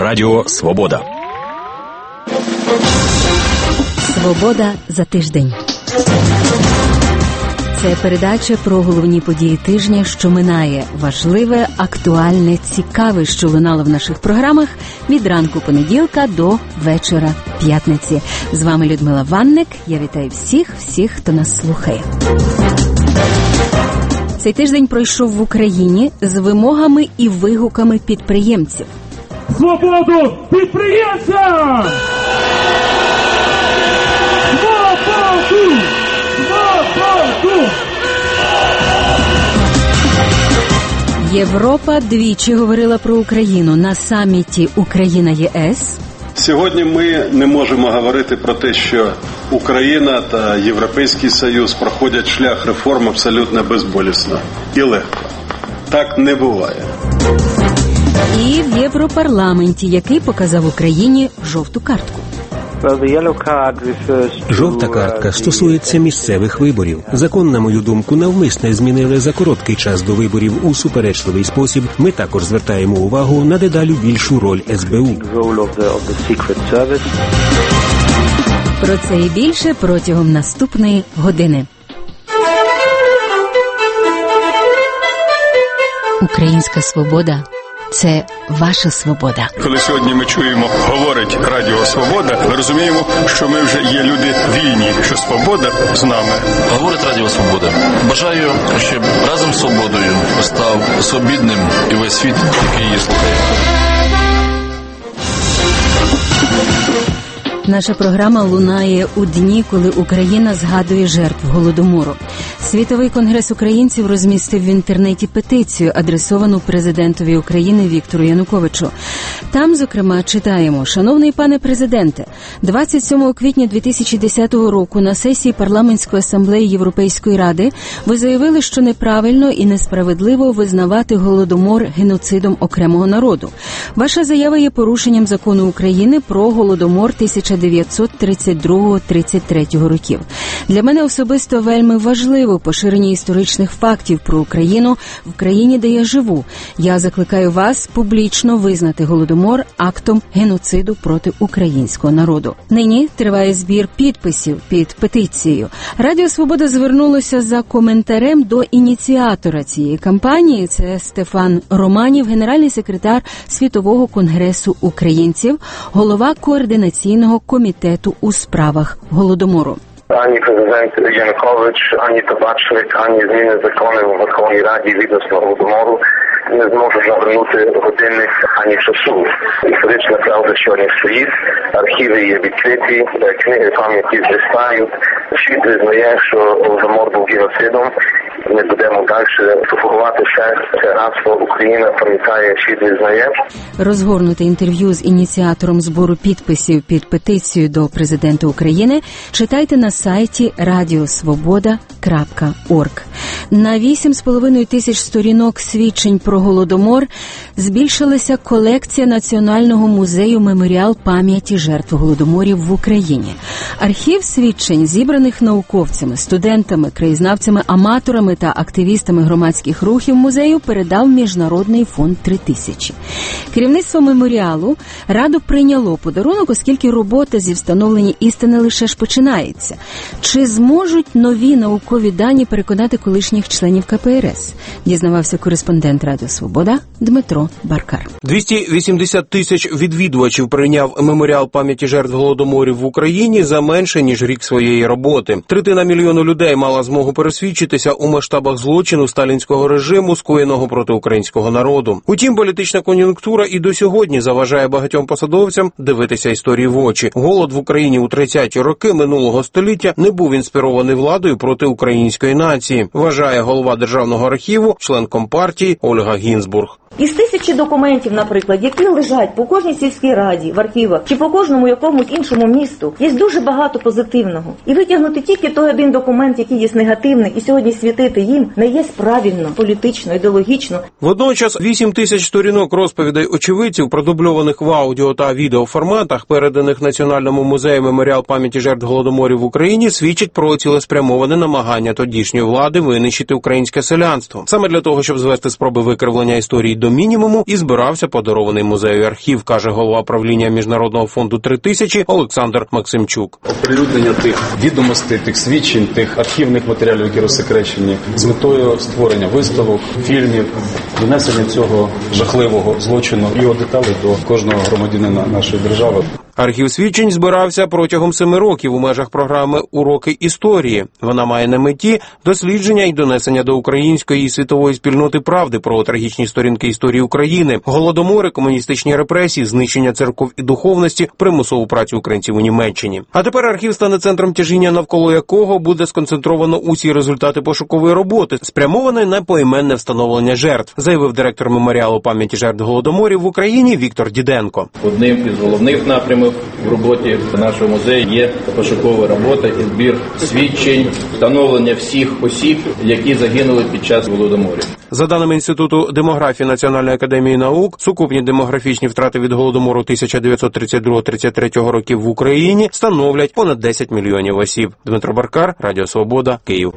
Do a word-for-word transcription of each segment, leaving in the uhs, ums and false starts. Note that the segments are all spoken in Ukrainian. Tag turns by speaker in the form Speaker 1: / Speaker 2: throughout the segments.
Speaker 1: Радіо Свобода.
Speaker 2: Свобода за тиждень. Це передача про головні події тижня, що минає. Важливе, актуальне, цікаве, що лунало в наших програмах від ранку понеділка до вечора п'ятниці. З вами Людмила Ванник. Я вітаю всіх, всіх, хто нас слухає. Цей тиждень пройшов в Україні з вимогами і вигуками підприємців.
Speaker 3: Свободу підприємцям! Свободу! Свободу!
Speaker 2: Європа двічі говорила про Україну на саміті Україна-ЄС.
Speaker 4: Сьогодні ми не можемо говорити про те, що Україна та Європейський Союз проходять шлях реформ абсолютно безболісно і легко. Так не буває.
Speaker 2: І в Європарламенті, який показав Україні жовту картку.
Speaker 5: Жовта картка стосується місцевих виборів. Закон, на мою думку, навмисне змінили за короткий час до виборів у суперечливий спосіб. Ми також звертаємо увагу на дедалі більшу роль ес бе у.
Speaker 2: Про це і більше протягом наступної години. Українська свобода – це ваша свобода.
Speaker 1: Коли сьогодні ми чуємо, говорить Радіо Свобода, ми розуміємо, що ми вже є люди вільні, що свобода з нами.
Speaker 6: Говорить Радіо Свобода. Бажаю, щоб разом з свободою став свобідним і весь світ, який її слухає.
Speaker 2: Наша програма лунає у дні, коли Україна згадує жертв Голодомору. Світовий конгрес українців розмістив в інтернеті петицію, адресовану президентові України Віктору Януковичу. Там, зокрема, читаємо: «Шановний пане президенте, двадцять сьомого квітня дві тисячі десятого року на сесії Парламентської асамблеї Європейської ради ви заявили, що неправильно і несправедливо визнавати Голодомор геноцидом окремого народу. Ваша заява є порушенням закону України про Голодомор тисяча дев'ятсот тридцять другого - тридцять третього років. Для мене особисто вельми важливо поширення історичних фактів про Україну в країні, де я живу. Я закликаю вас публічно визнати Голодомор актом геноциду проти українського народу». Нині триває збір підписів під петицією. Радіо Свобода звернулося за коментарем до ініціатора цієї кампанії. Це Стефан Романів, генеральний секретар Світового конгресу українців, голова координаційного комітету у справах Голодомору.
Speaker 7: Ані президент Янукович, ані Табачник, ані зміни законів у Верховній Раді відносно Голодомору не зможуть навернути годинник ані часу. Історична правда сьогодні стоїть, архіви є відкриті, книги пам'яті зростають. Світ визнає, що Голодомор був геноцидом. Не будемо далі пропагувати ще рабство. Україна пам'ятає, світ визнає.
Speaker 2: Розгорнуте інтерв'ю з ініціатором збору підписів під петицію до президента України читайте на сайті радіосвобода крапка орг. На вісім з половиною тисяч сторінок свідчень про Голодомор збільшилася колекція Національного музею «Меморіал пам'яті жертв Голодоморів в Україні». Архів свідчень, зібраних науковцями, студентами, краєзнавцями, аматорами та активістами громадських рухів музею, передав Міжнародний фонд три тисячі. Керівництво меморіалу радо прийняло подарунок, оскільки робота зі встановлення істини лише ж починається. Чи зможуть нові наукові дані переконати колишніх членів ка пе ер ес? Дізнавався кореспондент Радіо Свобода Дмитро Баркар.
Speaker 5: двісті вісімдесят тисяч відвідувачів прийняв меморіал пам'яті жертв Голодоморів в Україні за менше, ніж рік своєї роботи. Третина мільйону людей мала змогу пересвідчитися у масштабах злочину сталінського режиму, скоєного проти українського народу. Утім, політична кон'юнктура і до сьогодні заважає багатьом посадовцям дивитися історії в очі. Голод в Україні у тридцяті роки минулого століття не був інспірований владою проти української нації, вважає голова Державного архіву, член Компартії Ольга Гінзбург.
Speaker 8: Із тисячі документів, наприклад, які лежать по кожній сільській раді, в архівах, чи по кожному якомусь іншому місту, є дуже багато позитивного. І витягнути тільки той один документ, який є негативний, і сьогодні світить платити їм не є правильно, політично, ідеологічно.
Speaker 5: Водночас вісім тисяч сторінок розповідей очевидців, продубльованих в аудіо та відеоформатах, переданих Національному музею «Меморіал пам'яті жертв Голодоморів в Україні», свідчить про цілеспрямоване намагання тодішньої влади винищити українське селянство. Саме для того, щоб звести спроби викривлення історії до мінімуму, і збирався подарований музею архів, каже голова правління Міжнародного фонду «три тисячі» Олександр Максимчук.
Speaker 9: Оприлюднення тих відомостей, тих свідчень, тих архівних матеріалів, які розсекречені, з метою створення виставок, фільмів, донесення цього жахливого злочину і його деталей до кожного громадянина нашої держави.
Speaker 5: Архів свідчень збирався протягом семи років у межах програми «Уроки історії». Вона має на меті дослідження і донесення до української і світової спільноти правди про трагічні сторінки історії України, голодомори, комуністичні репресії, знищення церков і духовності, примусову працю українців у Німеччині. А тепер архів стане центром тяжіння, навколо якого буде сконцентровано усі результати пошукової роботи, спрямованої на поіменне встановлення жертв, заявив директор Меморіалу пам'яті жертв Голодоморів в Україні Віктор Діденко.
Speaker 10: Одним із головних напрямів в роботі нашого музею є пошукова робота і збір свідчень, встановлення всіх осіб, які загинули під час Голодоморів.
Speaker 5: За даними Інституту демографії Національної академії наук, сукупні демографічні втрати від Голодомору тисяча дев'ятсот тридцять другого - тридцять третього років в Україні становлять понад десять мільйонів осіб. Дмитро Баркар, Радіо Свобода, Київ.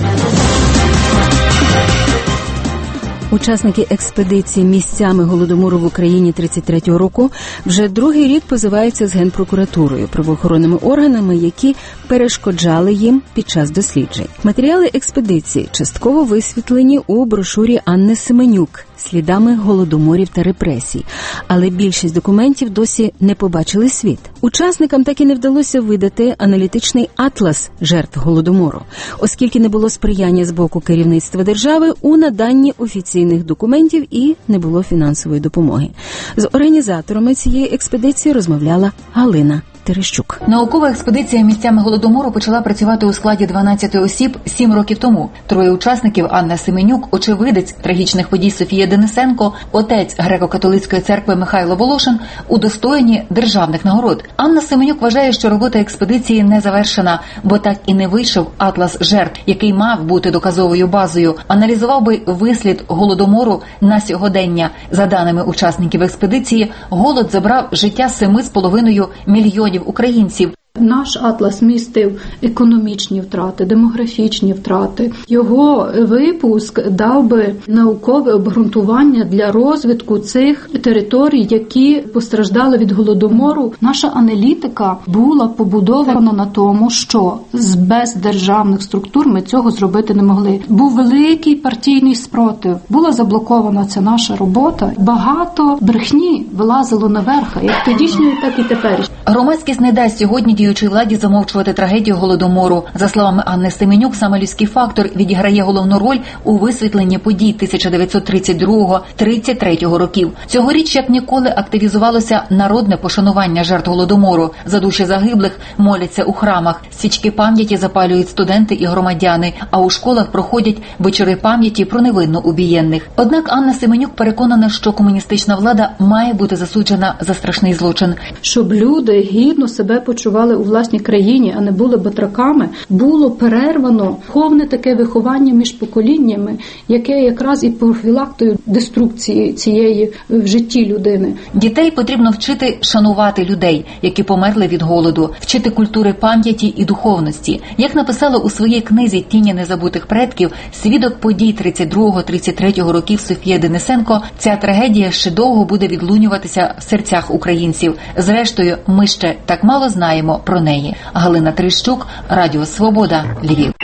Speaker 2: Учасники експедиції місцями Голодомору в Україні тридцять третього року вже другий рік позиваються з Генпрокуратурою, правоохоронними органами, які перешкоджали їм під час досліджень. Матеріали експедиції частково висвітлені у брошурі Анни Семенюк «Слідами голодоморів та репресій», але більшість документів досі не побачили світ. Учасникам так і не вдалося видати аналітичний атлас жертв Голодомору, оскільки не було сприяння з боку керівництва держави у наданні офіційних документів і не було фінансової допомоги. З організаторами цієї експедиції розмовляла Галина Терещук.
Speaker 11: Наукова експедиція місцями Голодомору почала працювати у складі дванадцяти осіб сім років тому. Троє учасників – Анна Семенюк, очевидець трагічних подій Софія Денисенко, отець греко-католицької церкви Михайло Волошин – удостоєні державних нагород. Анна Семенюк вважає, що робота експедиції не завершена, бо так і не вийшов атлас жертв, який мав бути доказовою базою. Аналізував би вислід Голодомору на сьогодення. За даними учасників експедиції, голод забрав життя семи з половиною мільйонів українців.
Speaker 12: Наш атлас містив економічні втрати, демографічні втрати. Його випуск дав би наукове обґрунтування для розвитку цих територій, які постраждали від Голодомору. Наша аналітика була побудована на тому, що без державних структур ми цього зробити не могли. Був великий партійний спротив, була заблокована ця наша робота. Багато брехні вилазило наверх, як тодішньої, так і тепер.
Speaker 11: Громадськість не дасть сьогодні діючій владі замовчувати трагедію Голодомору. За словами Анни Семенюк, саме людський фактор відіграє головну роль у висвітленні подій тисяча дев'ятсот тридцять другого - тридцять третього років. Цьогоріч, як ніколи, активізувалося народне пошанування жертв Голодомору. За душі загиблих моляться у храмах. Свічки пам'яті запалюють студенти і громадяни, а у школах проходять вечори пам'яті про невинно убієнних. Однак Анна Семенюк переконана, що комуністична влада має бути засуджена за страшний злочин.
Speaker 12: Щоб люди гідно себе почували у власній країні, а не були батраками, було перервано повне таке виховання між поколіннями, яке якраз і профілактою деструкції цієї в житті людини.
Speaker 11: Дітей потрібно вчити шанувати людей, які померли від голоду, вчити культури пам'яті і духовності. Як написала у своїй книзі «Тіні незабутих предків» свідок подій тридцять другого - тридцять третього років Софія Денисенко, ця трагедія ще довго буде відлунюватися в серцях українців. Зрештою, ми ще так мало знаємо про неї. Галина Терещук, Радіо Свобода, Львів.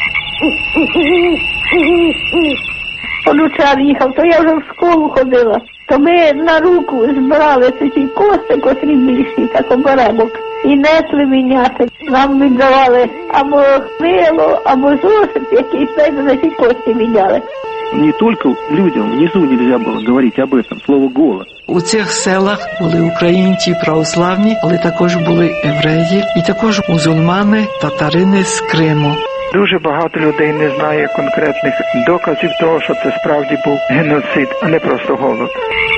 Speaker 13: Онучар їхав, то я вже в школу ходила. То ми на руку збирали ці кости, котрі більші, так оберемок, і несли міняти. Нам віддавали або мило, або зошит якийсь, навіть на ці кості міняли.
Speaker 14: Не тільки людям внизу нельзя було говорити об этом, слово «голод».
Speaker 15: У цих селах були українці православні, але також були євреї, і також мусульмани, татарини з Криму.
Speaker 16: Дуже багато людей не знає конкретних доказів того, що це справді був геноцид, а не просто голод.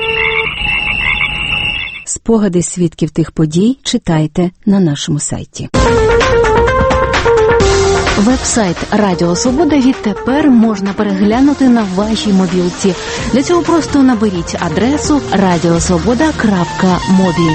Speaker 2: Спогади свідків тих подій читайте на нашому сайті.
Speaker 17: Веб-сайт Радіо Свобода відтепер можна переглянути на вашій мобілці. Для цього просто наберіть адресу радіосвобода крапка мобі.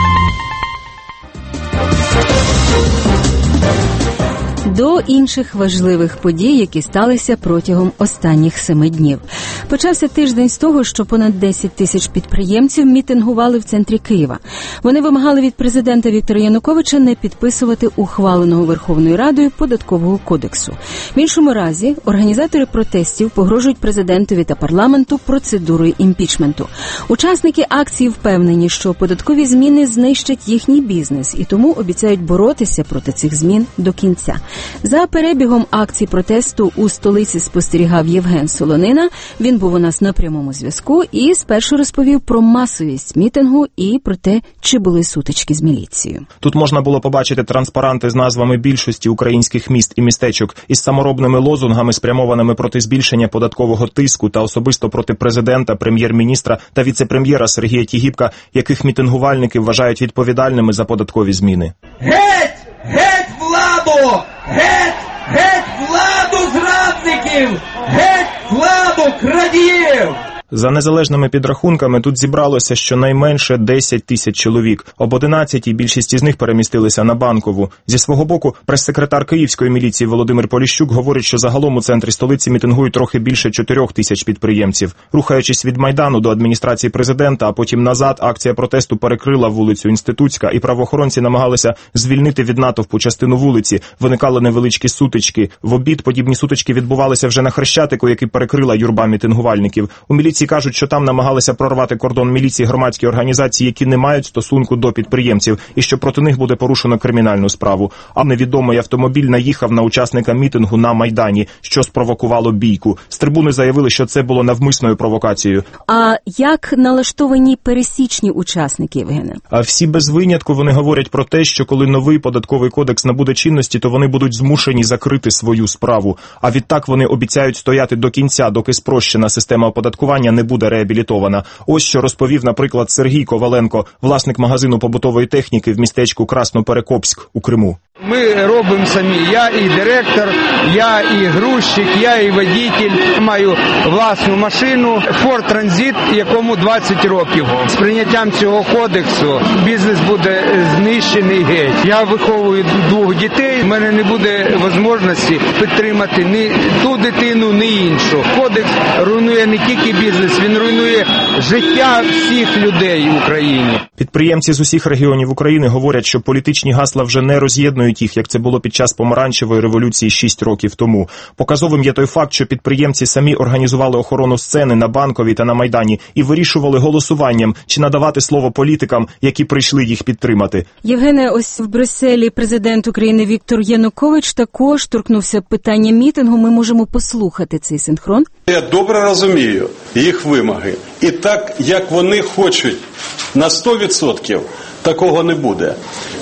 Speaker 2: До інших важливих подій, які сталися протягом останніх семи днів. Почався тиждень з того, що понад десять тисяч підприємців мітингували в центрі Києва. Вони вимагали від президента Віктора Януковича не підписувати ухваленого Верховною Радою податкового кодексу. В іншому разі організатори протестів погрожують президентові та парламенту процедурою імпічменту. Учасники акції впевнені, що податкові зміни знищать їхній бізнес і тому обіцяють боротися проти цих змін до кінця. За перебігом акцій протесту у столиці спостерігав Євген Солонина. Він був у нас на прямому зв'язку і спершу розповів про масовість мітингу і про те, чи були сутички з міліцією.
Speaker 18: Тут можна було побачити транспаранти з назвами більшості українських міст і містечок із саморобними лозунгами, спрямованими проти збільшення податкового тиску та особисто проти президента, прем'єр-міністра та віце-прем'єра Сергія Тігіпка, яких мітингувальники вважають відповідальними за податкові зміни.
Speaker 19: Геть! Геть владу! Геть! Геть владу зрадників! Геть владу крадіїв!
Speaker 18: За незалежними підрахунками, тут зібралося щонайменше десять тисяч чоловік. Об одинадцятій більшість із них перемістилися на Банкову. Зі свого боку, прес-секретар Київської міліції Володимир Поліщук говорить, що загалом у центрі столиці мітингують трохи більше чотирьох тисяч підприємців. Рухаючись від Майдану до адміністрації президента, а потім назад, акція протесту перекрила вулицю Інститутська, і правоохоронці намагалися звільнити від натовпу частину вулиці. Виникали невеличкі сутички. В обід подібні сутички відбувалися вже на Хрещатику, який перекрила юрба мітингувальників. У міліції кажуть, що там намагалися прорвати кордон міліції громадські організації, які не мають стосунку до підприємців, і що проти них буде порушено кримінальну справу. А невідомий автомобіль наїхав на учасника мітингу на Майдані, що спровокувало бійку. З трибуни заявили, що це було навмисною провокацією.
Speaker 2: А як налаштовані пересічні учасники, Євгене?
Speaker 18: А всі без винятку вони говорять про те, що коли новий податковий кодекс набуде чинності, то вони будуть змушені закрити свою справу. А відтак вони обіцяють стояти до кінця, доки спрощена система оподаткування не буде реабілітована. Ось що розповів, наприклад, Сергій Коваленко, власник магазину побутової техніки в містечку Красноперекопськ у Криму.
Speaker 20: Ми робимо самі. Я і директор, я і грузчик, я і водитель. Маю власну машину Ford Transit, якому двадцять років. З прийняттям цього кодексу бізнес буде знищений геть. Я виховую двох дітей, в мене не буде можливості підтримати ні ту дитину, ні іншу. Кодекс руйнує не тільки бізнес, він руйнує життя всіх людей в Україні.
Speaker 18: Підприємці з усіх регіонів України говорять, що політичні гасла вже не роз'єднують їх, як це було під час помаранчевої революції шість років тому. Показовим є той факт, що підприємці самі організували охорону сцени на Банковій та на Майдані і вирішували голосуванням, чи надавати слово політикам, які прийшли їх підтримати.
Speaker 2: Євгене, ось в Брюсселі президент України Віктор Янукович також торкнувся питання мітингу. Ми можемо послухати цей синхрон.
Speaker 4: Я добре розумію їх вимоги. І так, як вони хочуть на сто відсотків, такого не буде.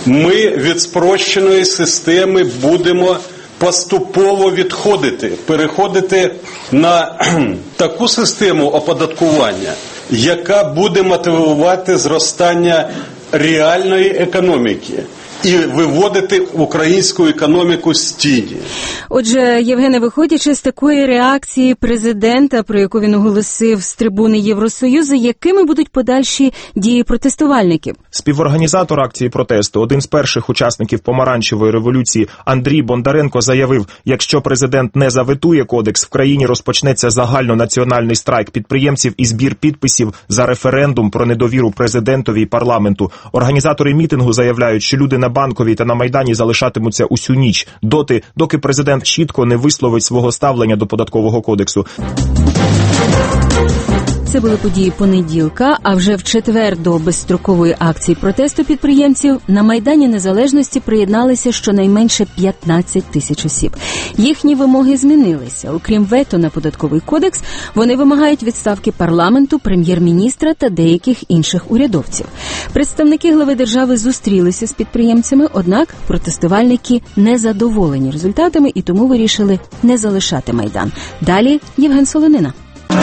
Speaker 4: Ми від спрощеної системи будемо поступово відходити, переходити на таку систему оподаткування, яка буде мотивувати зростання реальної економіки і виводити українську економіку з тіні.
Speaker 2: Отже, Євгене, виходячи з такої реакції президента, про яку він оголосив з трибуни Євросоюзу, якими будуть подальші дії протестувальників?
Speaker 18: Співорганізатор акції протесту, один з перших учасників помаранчевої революції Андрій Бондаренко заявив, якщо президент не заветує кодекс, в країні розпочнеться загальнонаціональний страйк підприємців і збір підписів за референдум про недовіру президентові і парламенту. Організатори мітингу заявляють, що люди на Банковій та на Майдані залишатимуться усю ніч, доти, доки президент чітко не висловить свого ставлення до податкового кодексу.
Speaker 2: Це були події понеділка, а вже в четвер до безстрокової акції протесту підприємців на Майдані Незалежності приєдналися щонайменше п'ятнадцять тисяч осіб. Їхні вимоги змінилися. Окрім вето на податковий кодекс, вони вимагають відставки парламенту, прем'єр-міністра та деяких інших урядовців. Представники глави держави зустрілися з підприємцями, однак протестувальники не задоволені результатами і тому вирішили не залишати Майдан. Далі Євген Солонина.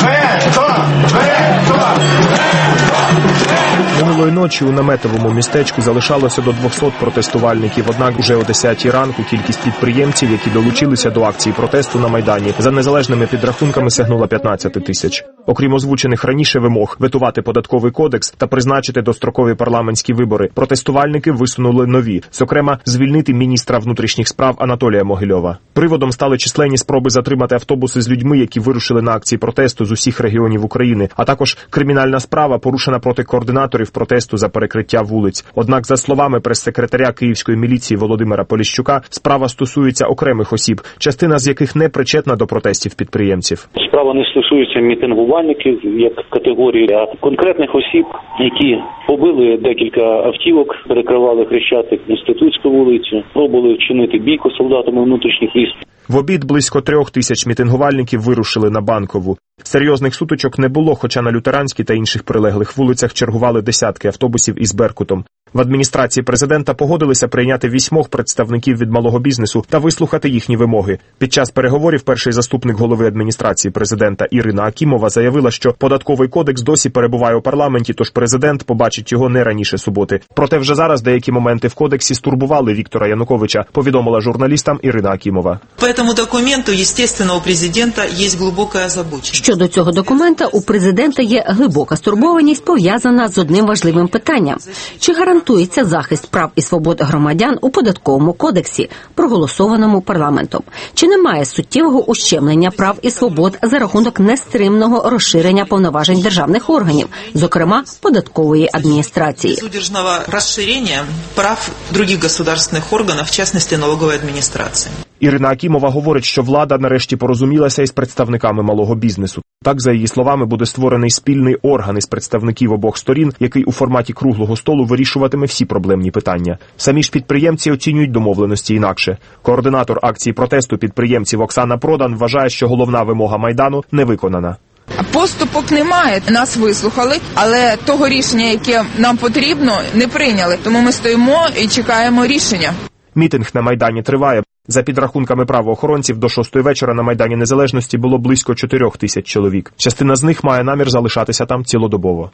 Speaker 18: Минулої ночі у наметовому містечку залишалося до двохсот протестувальників, однак уже о десятій ранку кількість підприємців, які долучилися до акції протесту на Майдані, за незалежними підрахунками сягнула п'ятнадцять тисяч. Окрім озвучених раніше вимог ветувати податковий кодекс та призначити дострокові парламентські вибори, протестувальники висунули нові, зокрема, звільнити міністра внутрішніх справ Анатолія Могильова. Приводом стали численні спроби затримати автобуси з людьми, які вирушили на акції протесту з усіх регіонів України, а також кримінальна справа, порушена проти координаторів протесту за перекриття вулиць. Однак, за словами прес-секретаря Київської міліції Володимира Поліщука, справа стосується окремих осіб, частина з яких не причетна до протестів підприємців.
Speaker 14: Справа не стосується мітингувальників як категорії, а конкретних осіб, які побили декілька автівок, перекривали Хрещатик, Інститутську вулицю, пробували вчинити бійку з солдатами внутрішніх військ.
Speaker 18: В обід близько трьох тисяч мітингувальників вирушили на Банкову. Серйозних сутичок не було, хоча на Лютеранській та інших прилеглих вулицях чергували десятки автобусів із «Беркутом». В адміністрації президента погодилися прийняти вісьмох представників від малого бізнесу та вислухати їхні вимоги. Під час переговорів перший заступник голови адміністрації президента Ірина Акімова заявила, що податковий кодекс досі перебуває у парламенті, тож президент побачить його не раніше суботи. Проте вже зараз деякі моменти в кодексі стурбували Віктора Януковича, повідомила журналістам Ірина Акімова.
Speaker 21: По цьому документу, звісно, у президента є глибока озабоченість.
Speaker 2: Щодо цього документа, у президента є глибока стурбованість, пов'язана з одним важливим питанням. Чи гарантується захист прав і свобод громадян у податковому кодексі, проголосованому парламентом? Чи немає суттєвого ущемлення прав і свобод за рахунок нестримного розширення повноважень державних органів, зокрема податкової адміністрації?
Speaker 21: Судержного розширення прав інших державних органів, в частності налогової адміністрації.
Speaker 18: Ірина Акімова говорить, що влада нарешті порозумілася із представниками малого бізнесу. Так, за її словами, буде створений спільний орган із представників обох сторін, який у форматі круглого столу вирішуватиме всі проблемні питання. Самі ж підприємці оцінюють домовленості інакше. Координатор акції протесту підприємців Оксана Продан вважає, що головна вимога Майдану не виконана.
Speaker 22: Поступок немає, нас вислухали, але того рішення, яке нам потрібно, не прийняли. Тому ми стоїмо і чекаємо рішення.
Speaker 18: Мітинг на Майдані триває. За підрахунками правоохоронців, до шостої вечора на Майдані Незалежності було близько чотирьох тисяч чоловік. Частина з них має намір залишатися там цілодобово.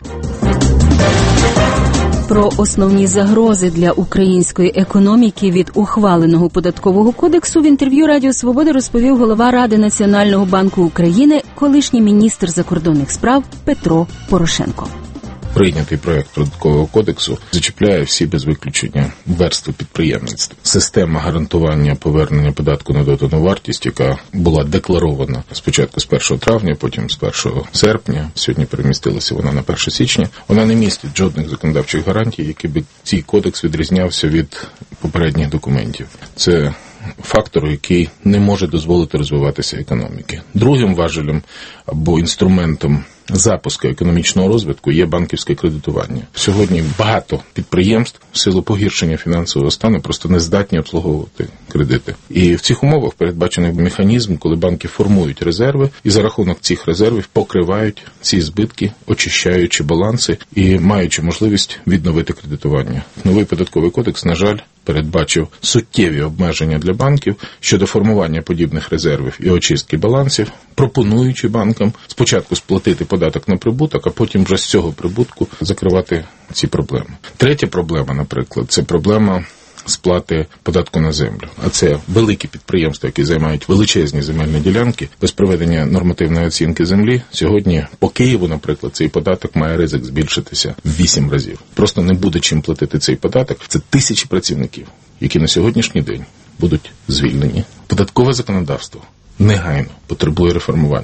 Speaker 2: Про основні загрози для української економіки від ухваленого податкового кодексу в інтерв'ю Радіо Свобода розповів голова Ради Національного банку України, колишній міністр закордонних справ Петро Порошенко.
Speaker 23: Прийнятий проект податкового кодексу зачіпляє всі без виключення верстви підприємництва. Система гарантування повернення податку на додану вартість, яка була декларована спочатку з першого травня, потім з першого серпня, сьогодні перемістилася вона на перше січня, вона не містить жодних законодавчих гарантій, які би цей кодекс відрізнявся від попередніх документів. Це фактор, який не може дозволити розвиватися економіки. Другим важелем або інструментом запуску економічного розвитку є банківське кредитування. Сьогодні багато підприємств в силу погіршення фінансового стану просто не здатні обслуговувати кредити. І в цих умовах передбачений механізм, коли банки формують резерви і за рахунок цих резервів покривають ці збитки, очищаючи баланси і маючи можливість відновити кредитування. Новий податковий кодекс, на жаль, передбачив суттєві обмеження для банків щодо формування подібних резервів і очистки балансів, пропонуючи банкам спочатку сплатити податок на прибуток, а потім вже з цього прибутку закривати ці проблеми. Третя проблема, наприклад, це проблема сплати податку на землю. А це великі підприємства, які займають величезні земельні ділянки. Без проведення нормативної оцінки землі сьогодні по Києву, наприклад, цей податок має ризик збільшитися в вісім разів. Просто не буде чим платити цей податок. Це тисячі працівників, які на сьогоднішній день будуть звільнені. Податкове законодавство негайно потребує реформування.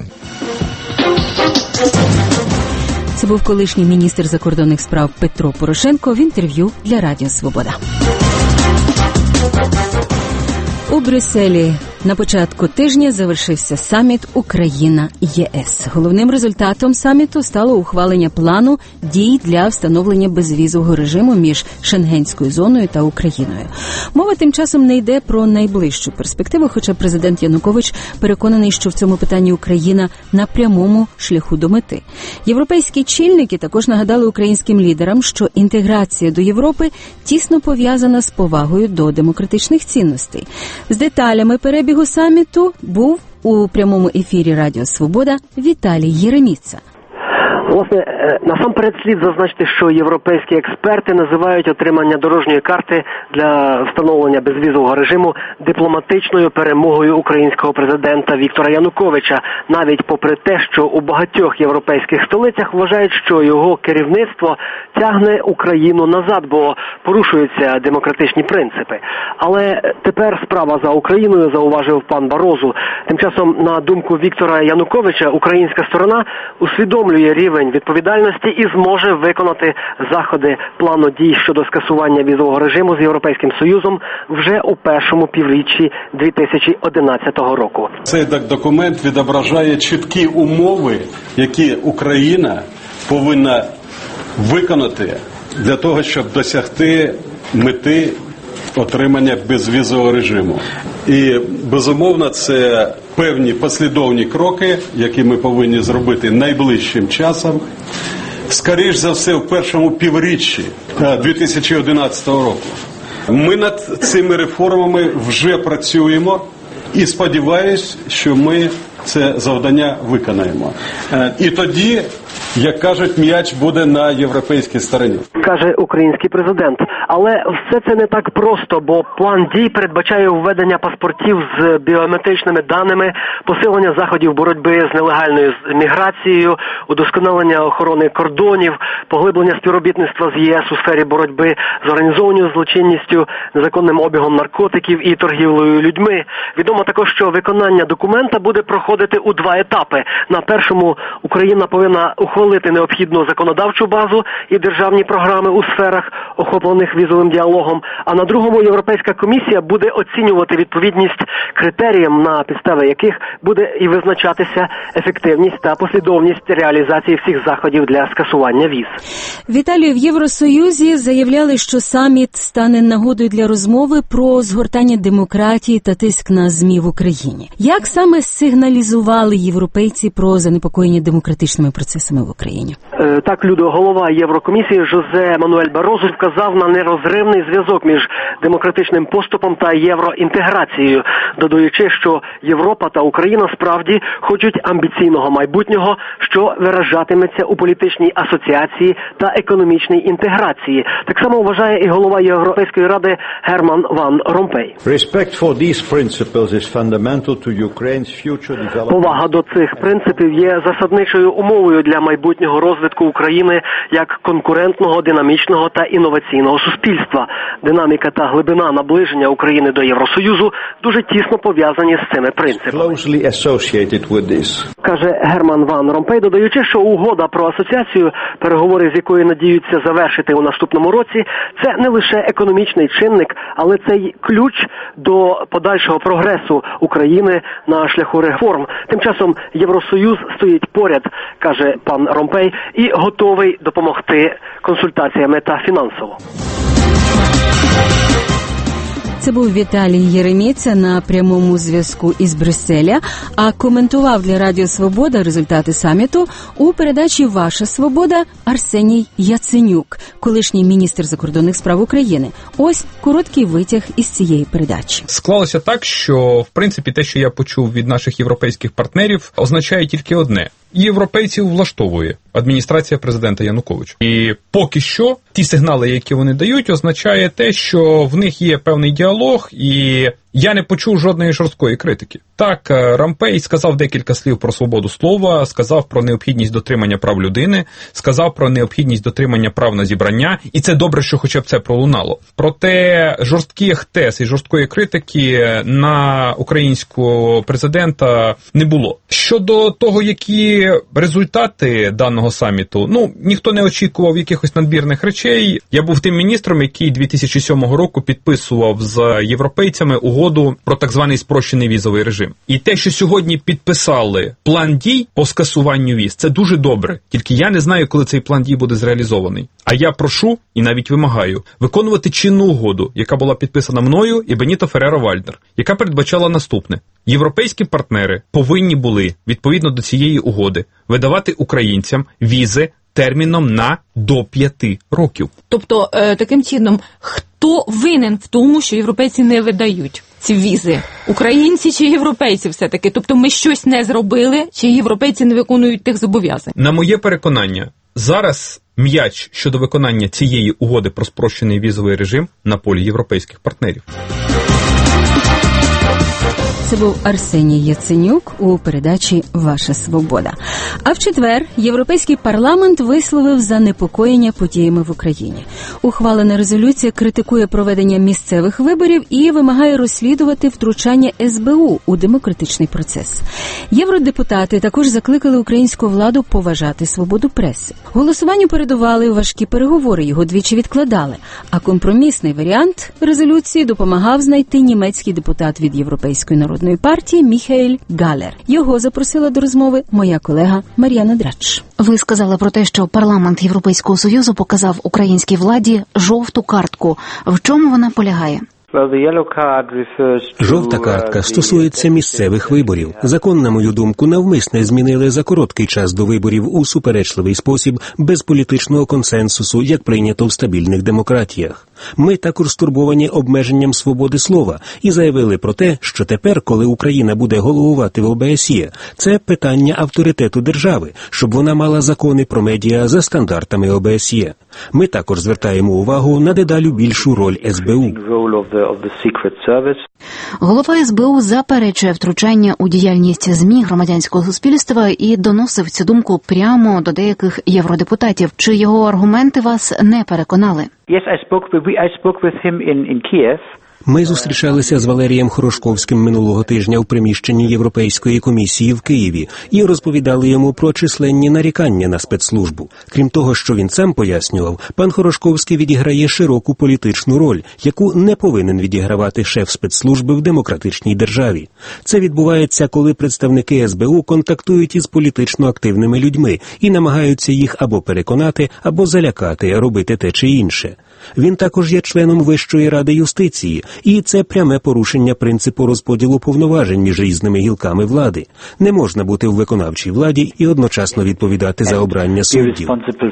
Speaker 2: Це був колишній міністр закордонних справ Петро Порошенко в інтерв'ю для Радіо Свобода. У Брюсселі на початку тижня завершився саміт Україна-Є Е С. Головним результатом саміту стало ухвалення плану дій для встановлення безвізового режиму між Шенгенською зоною та Україною. Мова тим часом не йде про найближчу перспективу, хоча президент Янукович переконаний, що в цьому питанні Україна на прямому шляху до мети. Європейські чільники також нагадали українським лідерам, що інтеграція до Європи тісно пов'язана з повагою до демократичних цінностей. З деталями перебігу саміту був у прямому ефірі Радіо Свобода Віталій Єреміца.
Speaker 1: Власне, насамперед слід зазначити, що європейські експерти називають отримання дорожньої карти для встановлення безвізового режиму дипломатичною перемогою українського президента Віктора Януковича, навіть попри те, що у багатьох європейських столицях вважають, що його керівництво тягне Україну назад, бо порушуються демократичні принципи. Але тепер справа за Україною, зауважив пан Барозу. Тим часом, на думку Віктора Януковича, українська сторона усвідомлює рівень відповідальності і зможе виконати заходи плану дій щодо скасування візового режиму з Європейським Союзом вже у першому півріччі дві тисячі одинадцятого року.
Speaker 4: Цей документ відображає чіткі умови, які Україна повинна виконати для того, щоб досягти мети отримання безвізового режиму. І, безумовно, це певні послідовні кроки, які ми повинні зробити найближчим часом. Скоріш за все, в першому півріччі дві тисячі одинадцятого року. Ми над цими реформами вже працюємо і сподіваюся, що ми це завдання виконаємо. І тоді, як кажуть, м'яч буде на європейській стороні.
Speaker 1: Каже український президент. Але все це не так просто, бо план дій передбачає введення паспортів з біометричними даними, посилення заходів боротьби з нелегальною міграцією, удосконалення охорони кордонів, поглиблення співробітництва з ЄС у сфері боротьби з організованою злочинністю, незаконним обігом наркотиків і торгівлею людьми. Відомо також, що виконання документа буде проходити у два етапи. На першому Україна повинна ухвалити необхідну законодавчу базу і державні програми у сферах, охоплених візовим діалогом, а на другому Європейська комісія буде оцінювати відповідність критеріям, на підстави яких буде і визначатися ефективність та послідовність реалізації всіх заходів для скасування віз.
Speaker 2: Віталію, в Євросоюзі заявляли, що саміт стане нагодою для розмови про згортання демократії та тиск на ЗМІ в Україні. Як саме сигналізували європейці про занепокоєння демократичними процесами в Україні?
Speaker 1: Так, Людо, голова Єврокомісії Жозе Мануель Барозу вказав на нерозривний зв'язок між демократичним поступом та євроінтеграцією, додаючи, що Європа та Україна справді хочуть амбіційного майбутнього, що виражатиметься у політичній асоціації та економічній інтеграції. Так само вважає і голова Європейської ради Герман Ван Ромпей. Повага до цих принципів є засадничою умовою для майбутнього розвитку України як конкурентного, динамічного та інноваційного суспільства. Динаміка та глибина наближення України до Євросоюзу дуже тісно пов'язані з цими принципами. Каже Герман Ван Ромпей, додаючи, що угода про асоціацію, переговори з якою надіються завершити у наступному році, це не лише економічний чинник, але це й ключ до подальшого прогресу України на шляху реформ. Тим часом Євросоюз стоїть поряд, каже пан Ромпей, і готовий допомогти консультаціями та фінансово.
Speaker 2: Це був Віталій Єреміца на прямому зв'язку із Брюсселя, а коментував для Радіо Свобода результати саміту у передачі «Ваша свобода» Арсеній Яценюк, колишній міністр закордонних справ України. Ось короткий витяг із цієї передачі.
Speaker 3: Склалося так, що, в принципі, те, що я почув від наших європейських партнерів, означає тільки одне. Європейців влаштовує адміністрація президента Януковича. І поки що ті сигнали, які вони дають, означає те, що в них є певний діалог, і я не почув жодної жорсткої критики. Так, Ромпей сказав декілька слів про свободу слова, сказав про необхідність дотримання прав людини, сказав про необхідність дотримання прав на зібрання, і це добре, що хоча б це пролунало. Проте жорстких тез і жорсткої критики на українського президента не було. Щодо того, які результати даного саміту, ну, ніхто не очікував якихось надмірних речей. Я був тим міністром, який дві тисячі сьомого року підписував з європейцями угоду про так званий спрощений візовий режим. І те, що сьогодні підписали план дій по скасуванню віз, це дуже добре. Тільки я не знаю, коли цей план дій буде зреалізований. А я прошу і навіть вимагаю виконувати чинну угоду, яка була підписана мною і Беніто Ферреро-Вальднер, яка передбачала наступне. Європейські партнери повинні були, відповідно до цієї угоди, видавати українцям візи терміном на до п'яти років.
Speaker 6: Тобто, е, таким чином, Хто винен в тому, що європейці не видають ці візи? Українці чи європейці все-таки? Тобто ми щось не зробили, чи європейці не виконують тих зобов'язань?
Speaker 3: На моє переконання, зараз м'яч щодо виконання цієї угоди про спрощений візовий режим на полі європейських партнерів.
Speaker 2: Це був Арсеній Яценюк у передачі «Ваша свобода». А в четвер Європейський парламент висловив занепокоєння подіями в Україні. Ухвалена резолюція критикує проведення місцевих виборів і вимагає розслідувати втручання ес бе у у демократичний процес. Євродепутати також закликали українську владу поважати свободу преси. Голосуванню передували важкі переговори, його двічі відкладали. А компромісний варіант резолюції допомагав знайти німецький депутат від Європейської народної партії Міхаель Галер. Його запросила до розмови моя колега Мар'яна Драч.
Speaker 17: Ви сказали про те, що парламент Європейського Союзу показав українській владі жовту картку. В чому вона полягає?
Speaker 7: Жовта картка стосується місцевих виборів. Закон, на мою думку, навмисне змінили за короткий час до виборів у суперечливий спосіб, без політичного консенсусу, як прийнято в стабільних демократіях. Ми також стурбовані обмеженням свободи слова і заявили про те, що тепер, коли Україна буде головувати в о бе ес є, це питання авторитету держави, щоб вона мала закони про медіа за стандартами о бе ес є. Ми також звертаємо увагу на дедалі більшу роль ес бе у.
Speaker 17: Голова ес бе у заперечує втручання у діяльність ЗМІ, громадянського суспільства і доносив цю думку прямо до деяких євродепутатів. Чи його аргументи вас не переконали?
Speaker 8: Yes, I spoke with, I spoke with him in, in Kiev.
Speaker 7: Ми зустрічалися з Валерієм Хорошковським минулого тижня в приміщенні Європейської комісії в Києві і розповідали йому про численні нарікання на спецслужбу. Крім того, що він сам пояснював, пан Хорошковський відіграє широку політичну роль, яку не повинен відігравати шеф спецслужби в демократичній державі. Це відбувається, коли представники ес бе у контактують із політично активними людьми і намагаються їх або переконати, або залякати, робити те чи інше. Він також є членом Вищої ради юстиції, і це пряме порушення принципу розподілу повноважень між різними гілками влади. Не можна бути в виконавчій владі і одночасно відповідати за обрання суддів.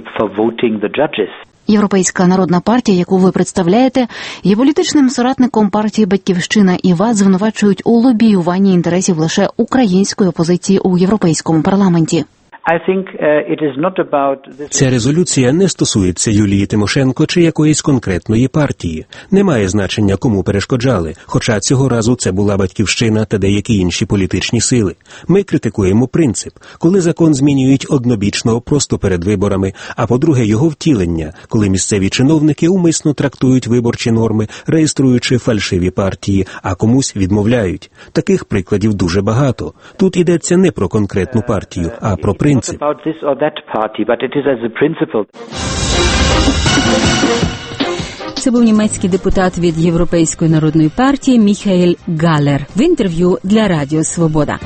Speaker 17: Європейська народна партія, яку ви представляєте, є політичним соратником партії «Батьківщина», і вас звинувачують у лобіюванні інтересів лише української опозиції у Європейському парламенті.
Speaker 7: Ця резолюція не стосується Юлії Тимошенко чи якоїсь конкретної партії. Немає значення, кому перешкоджали, хоча цього разу це була «Батьківщина» та деякі інші політичні сили. Ми критикуємо принцип, коли закон змінюють однобічно просто перед виборами, а по-друге, його втілення, коли місцеві чиновники умисно трактують виборчі норми, реєструючи фальшиві партії, а комусь відмовляють. Таких прикладів дуже багато. Тут йдеться не про конкретну партію, а про принцип.
Speaker 2: Це був німецький депутат від Європейської народної партії Міхаель Галер в інтерв'ю для Радіо Свобода.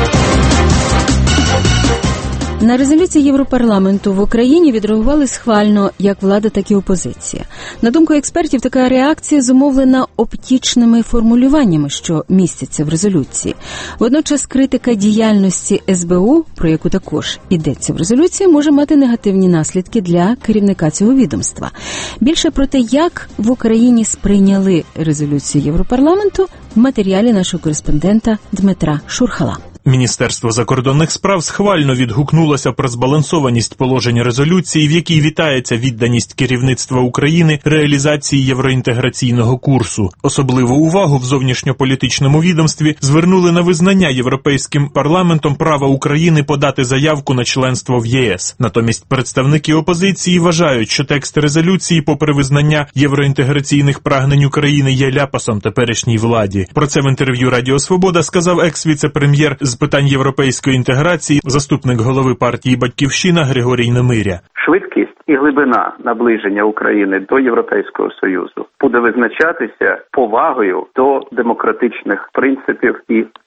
Speaker 2: На резолюції Європарламенту в Україні відреагували схвально як влада, так і опозиція. На думку експертів, така реакція зумовлена оптічними формулюваннями, що містяться в резолюції. Водночас критика діяльності ес бе у, про яку також йдеться в резолюції, може мати негативні наслідки для керівника цього відомства. Більше про те, як в Україні сприйняли резолюцію Європарламенту, в матеріалі нашого кореспондента Дмитра Шурхала.
Speaker 18: Міністерство закордонних справ схвально відгукнулося про збалансованість положень резолюції, в якій вітається відданість керівництва України реалізації євроінтеграційного курсу. Особливу увагу в зовнішньополітичному відомстві звернули на визнання Європейським парламентом права України подати заявку на членство в є ес. Натомість представники опозиції вважають, що текст резолюції, попри визнання євроінтеграційних прагнень України, є ляпасом теперішній владі. Про це в інтерв'ю Радіо Свобода сказав екс-віце-прем'єр з питань європейської інтеграції, заступник голови партії «Батьківщина» Григорій Немиря.
Speaker 24: Швидкість і глибина наближення України до Європейського Союзу буде визначатися повагою до демократичних принципів і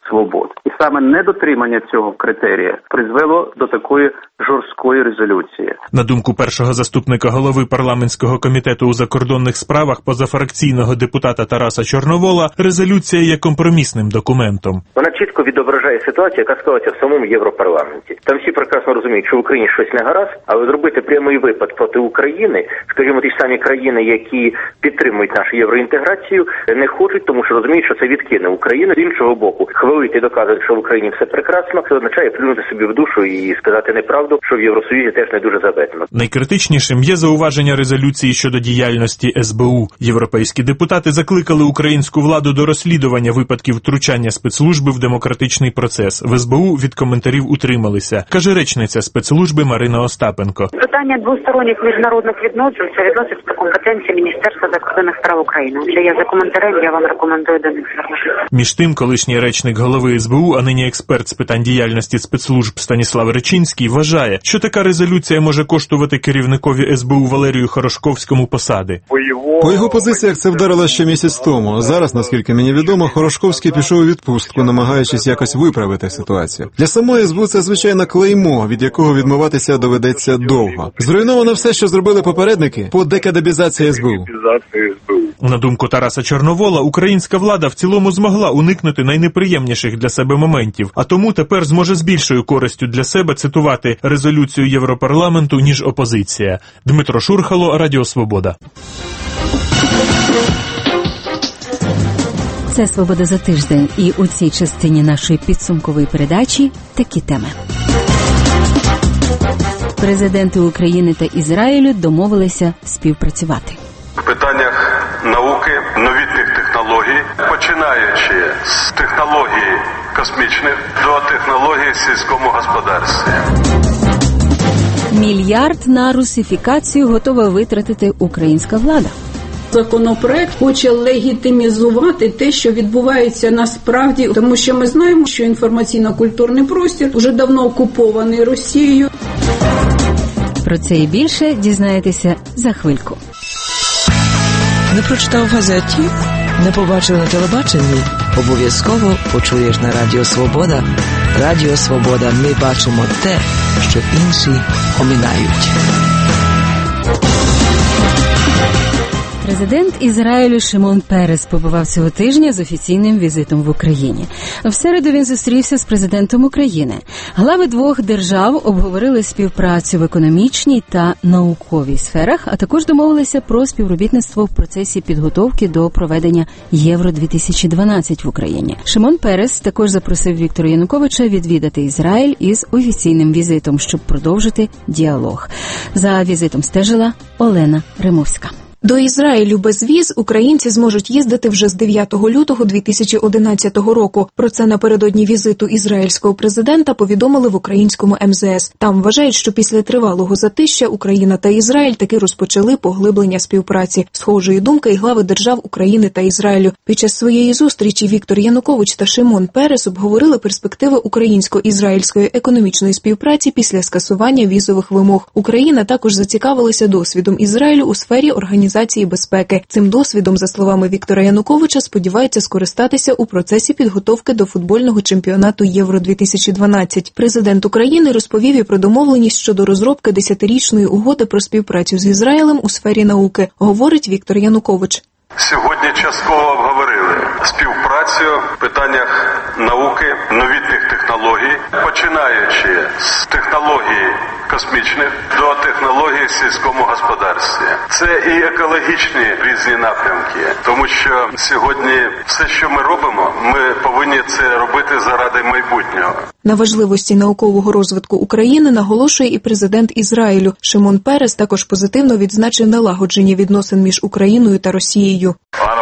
Speaker 24: свобод. І саме недотримання цього критерія призвело до такої жорсткої резолюції.
Speaker 5: На думку першого заступника голови парламентського комітету у закордонних справах позафракційного депутата Тараса Чорновола, резолюція є компромісним документом.
Speaker 9: Вона чітко відображає ситуацію, яка склалася в самому Європарламенті. Там всі прекрасно розуміють, що в Україні щось не гаразд, але зробити прямий випад проти України, скажімо, ті ж самі країни, які підтримують нашу євроінтеграцію, не хочуть, тому що розуміють, що це відкине Україну. З іншого боку, хвалити і доказувати, що в Україні все прекрасно, це означає плюнути собі в душу і сказати неправду, що в Євросоюзі теж не дуже заведено.
Speaker 5: Найкритичнішим є зауваження резолюції щодо діяльності ес бе у. Європейські депутати закликали українську владу до розслідування випадків втручання спецслужби в демократичний процес. В ес бе у від коментарів утрималися, каже речниця спецслужби Марина Остапенко.
Speaker 10: Питання двосторонніх міжнародних відносин це відноситься до компетенції Міністерства закордонних справ України. Для я за коментарем, я вам рекомендую до них звернутися.
Speaker 5: Між тим, колишній речник голови ес бе у, а нині експерт з питань діяльності спецслужб Станіслав Речинський вважає, що така резолюція може коштувати керівникові ес бе у Валерію Хорошковському посади.
Speaker 12: По його позиціях це вдарило ще місяць тому. Зараз, наскільки мені відомо, Хорошковський пішов у відпустку, намагаючись якось виправити ситуацію. Для самої ес бе у це, звичайно, клеймо, від якого відмоватися доведеться довго. Зруйновано все, що зробили попередники по декадебізації ес бе у.
Speaker 5: На думку Тараса Чорновола, українська влада в цілому змогла уникнути найнеприємніших для себе моментів, а тому тепер зможе з більшою користю для себе цитувати резолюцію Європарламенту, ніж опозиція. Дмитро Шурхало, Радіо Свобода.
Speaker 2: Це «Свобода за тиждень», і у цій частині нашої підсумкової передачі такі теми. Президенти України та Ізраїлю домовилися співпрацювати.
Speaker 4: В питаннях науки, новітніх технологій, починаючи з технологій космічних до технологій в сільському господарстві.
Speaker 2: Мільярд на русифікацію готова витратити українська влада.
Speaker 25: Законопроект хоче легітимізувати те, що відбувається насправді, тому що ми знаємо, що інформаційно-культурний простір вже давно окупований Росією.
Speaker 2: Про це і більше дізнаєтеся за хвильку.
Speaker 26: Не прочитав в газеті, не побачив на телебаченні, обов'язково почуєш на Радіо Свобода. Радіо Свобода, ми бачимо те, що інші оминають.
Speaker 2: Президент Ізраїлю Шимон Перес побував цього тижня з офіційним візитом в Україні. В середу він зустрівся з президентом України. Глави двох держав обговорили співпрацю в економічній та науковій сферах, а також домовилися про співробітництво в процесі підготовки до проведення Євро дві тисячі дванадцять в Україні. Шимон Перес також запросив Віктора Януковича відвідати Ізраїль із офіційним візитом, щоб продовжити діалог. За візитом стежила Олена Римовська.
Speaker 27: До Ізраїлю без віз українці зможуть їздити вже з дев'ятого лютого дві тисячі одинадцятого року. Про це напередодні візиту ізраїльського президента повідомили в українському ем зе ес. Там вважають, що після тривалого затища Україна та Ізраїль таки розпочали поглиблення співпраці. Схожої думки і глави держав України та Ізраїлю. Під час своєї зустрічі Віктор Янукович та Шимон Перес обговорили перспективи українсько-ізраїльської економічної співпраці після скасування візових вимог. Україна також зацікавилася досвідом Ізраїлю у сфері організації безпеки. Цим досвідом, за словами Віктора Януковича, сподівається скористатися у процесі підготовки до футбольного чемпіонату Євро дві тисячі дванадцять. Президент України розповів і про домовленість щодо розробки десятирічної угоди про співпрацю з Ізраїлем у сфері науки, говорить Віктор Янукович.
Speaker 4: Сьогодні частково обговорили співпрацю в питаннях науки, новітніх технологій, починаючи з технологій космічних до технологій в сільському господарстві. Це і екологічні різні напрямки, тому що сьогодні все, що ми робимо, ми повинні це робити заради майбутнього.
Speaker 27: На важливості наукового розвитку України наголошує і президент Ізраїлю. Шимон Перес також позитивно відзначив налагодження відносин між Україною та Росією.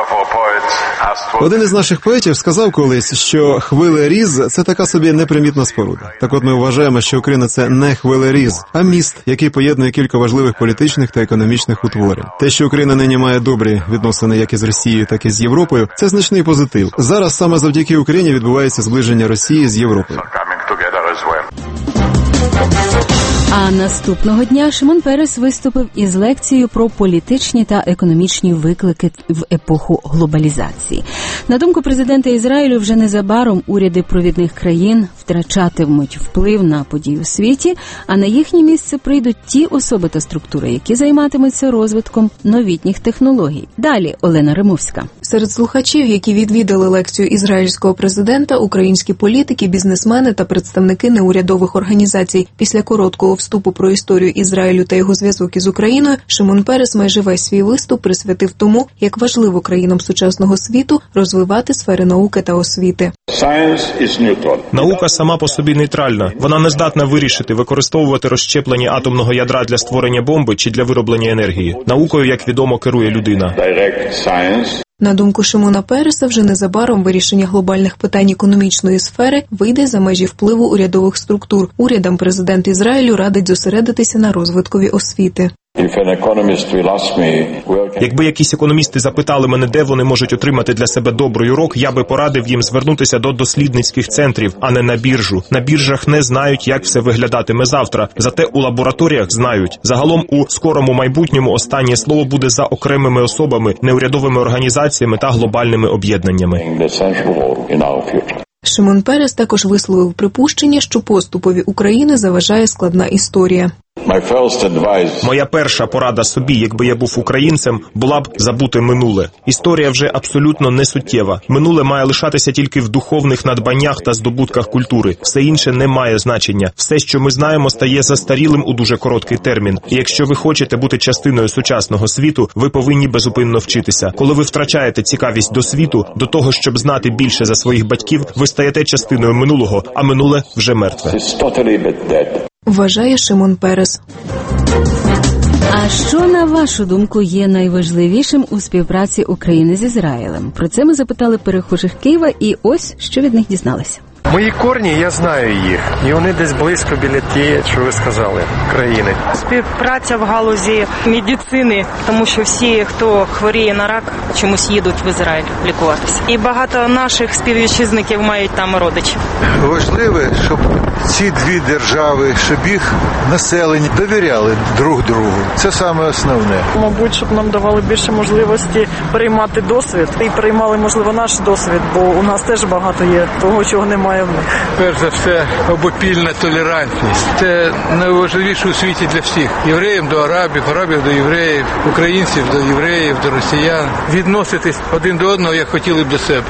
Speaker 12: Один із наших поетів сказав колись, що хвилеріз – це така собі непримітна споруда. Так от ми вважаємо, що Україна – це не хвилеріз, а міст, який поєднує кілька важливих політичних та економічних утворень. Те, що Україна нині має добрі відносини як із Росією, так і з Європою – це значний позитив. Зараз саме завдяки Україні відбувається зближення Росії з Європою.
Speaker 2: А наступного дня Шимон Перес виступив із лекцією про політичні та економічні виклики в епоху глобалізації. На думку президента Ізраїлю, вже незабаром уряди провідних країн втрачатимуть вплив на події у світі, а на їхнє місце прийдуть ті особи та структури, які займатимуться розвитком новітніх технологій. Далі Олена Римовська.
Speaker 27: Серед слухачів, які відвідали лекцію ізраїльського президента, українські політики, бізнесмени та представники неурядових організацій. Після короткого вступу про історію Ізраїлю та його зв'язок із Україною, Шимон Перес майже весь свій виступ присвятив тому, як важливо країнам сучасного світу розвивати сфери науки та освіти.
Speaker 18: Наука сама по собі нейтральна. Вона не здатна вирішити, використовувати розщеплення атомного ядра для створення бомби чи для вироблення енергії. Наукою, як відомо, керує людина.
Speaker 27: На думку Шимона Переса, вже незабаром вирішення глобальних питань економічної сфери вийде за межі впливу урядових структур. Урядам президент Ізраїлю радить зосередитися на розвиткові освіти.
Speaker 18: Якби якісь економісти запитали мене, де вони можуть отримати для себе добрий урок, я би порадив їм звернутися до дослідницьких центрів, а не на біржу. На біржах не знають, як все виглядатиме завтра. Зате у лабораторіях знають. Загалом у скорому майбутньому останнє слово буде за окремими особами, неурядовими організаціями та глобальними об'єднаннями.
Speaker 27: Шимон Перес також висловив припущення, що поступові України заважає складна історія.
Speaker 18: Моя перша порада собі, якби я був українцем, була б забути минуле. Історія вже абсолютно не суттєва. Минуле має лишатися тільки в духовних надбаннях та здобутках культури. Все інше не має значення. Все, що ми знаємо, стає застарілим у дуже короткий термін. І якщо ви хочете бути частиною сучасного світу, ви повинні безупинно вчитися. Коли ви втрачаєте цікавість до світу, до того, щоб знати більше за своїх батьків, ви стаєте частиною минулого, а минуле вже мертве.
Speaker 27: Вважає Шимон Перес.
Speaker 2: А що, на вашу думку, є найважливішим у співпраці України з Ізраїлем? Про це ми запитали перехожих Києва, і ось що від них дізналися.
Speaker 11: Мої корні, я знаю їх, і вони десь близько біля тієї, що ви сказали, країни.
Speaker 13: Співпраця в галузі медицини, тому що всі, хто хворіє на рак, чомусь їдуть в Ізраїль лікуватися. І багато наших співвітчизників мають там родичів.
Speaker 14: Важливо, щоб ці дві держави, щоб їх населення довіряли друг другу. Це саме основне.
Speaker 15: Мабуть, щоб нам давали більше можливості переймати досвід і переймали, можливо, наш досвід, бо у нас теж багато є того, чого немає.
Speaker 16: Перш за все, обопільна толерантність. Це найважливіше у світі для всіх. Євреїв до арабів, арабів до євреїв, українців до євреїв, до росіян. Відноситись один до одного, як хотіли б до себе.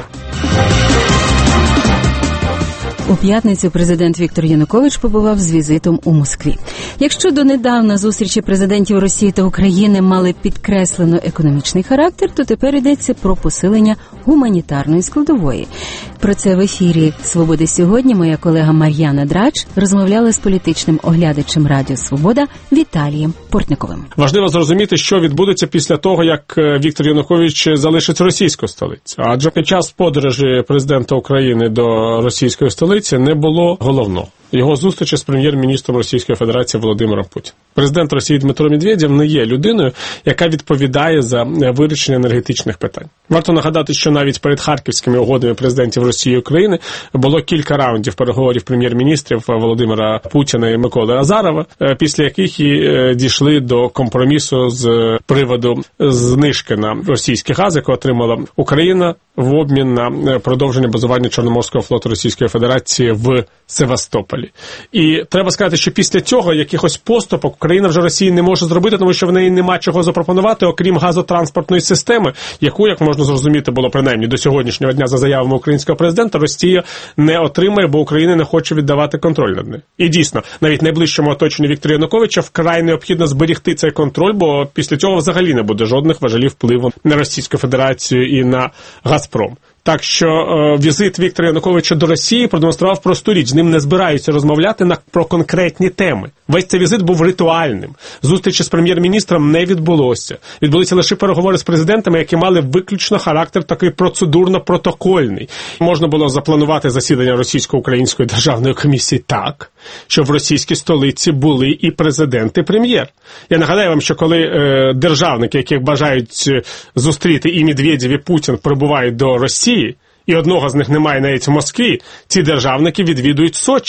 Speaker 2: У п'ятницю президент Віктор Янукович побував з візитом у Москві. Якщо донедавна зустрічі президентів Росії та України мали підкреслено економічний характер, то тепер йдеться про посилення гуманітарної складової. Про це в ефірі «Свободи сьогодні» моя колега Мар'яна Драч розмовляла з політичним оглядачем Радіо Свобода Віталієм Портниковим.
Speaker 19: Важливо зрозуміти, що відбудеться після того, як Віктор Янукович залишить російську столицю. Адже під час подорожі президента України до російської столиці не було головного. Його зустрічі з прем'єр-міністром Російської Федерації Володимиром Путіним. Президент Росії Дмитро Медведєв не є людиною, яка відповідає за вирішення енергетичних питань. Варто нагадати, що навіть перед харківськими угодами президентів Росії і України було кілька раундів переговорів прем'єр-міністрів Володимира Путіна і Миколи Азарова, після яких і дійшли до компромісу з приводу знижки на російський газ, яку отримала Україна в обмін на продовження базування Чорноморського флоту Російської Федерації в Севастополі. І треба сказати, що після цього якихось поступок Україна вже Росії не може зробити, тому що в неї нема чого запропонувати, окрім газотранспортної системи, яку, як можна зрозуміти, було принаймні до сьогоднішнього дня за заявами українського президента, Росія не отримає, бо Україна не хоче віддавати контроль над нею. І дійсно, навіть найближчому оточенню Віктора Януковича вкрай необхідно зберегти цей контроль, бо після цього взагалі не буде жодних важелів впливу на Російську Федерацію і на Газпром. Так що е, візит Віктора Януковича до Росії продемонстрував просту річ. З ним не збираються розмовляти на, про конкретні теми. Весь цей візит був ритуальним. Зустрічі з прем'єр-міністром не відбулося. Відбулися лише переговори з президентами, які мали виключно характер такий процедурно-протокольний. Можна було запланувати засідання Російсько-Української державної комісії так, що в російській столиці були і президент, і прем'єр. Я нагадаю вам, що коли е, державники, яких бажають зустріти і Медведєв, і Путін, прибувають до Росії, і одного з них немає навіть в Москві, ці державники відвідують Сочі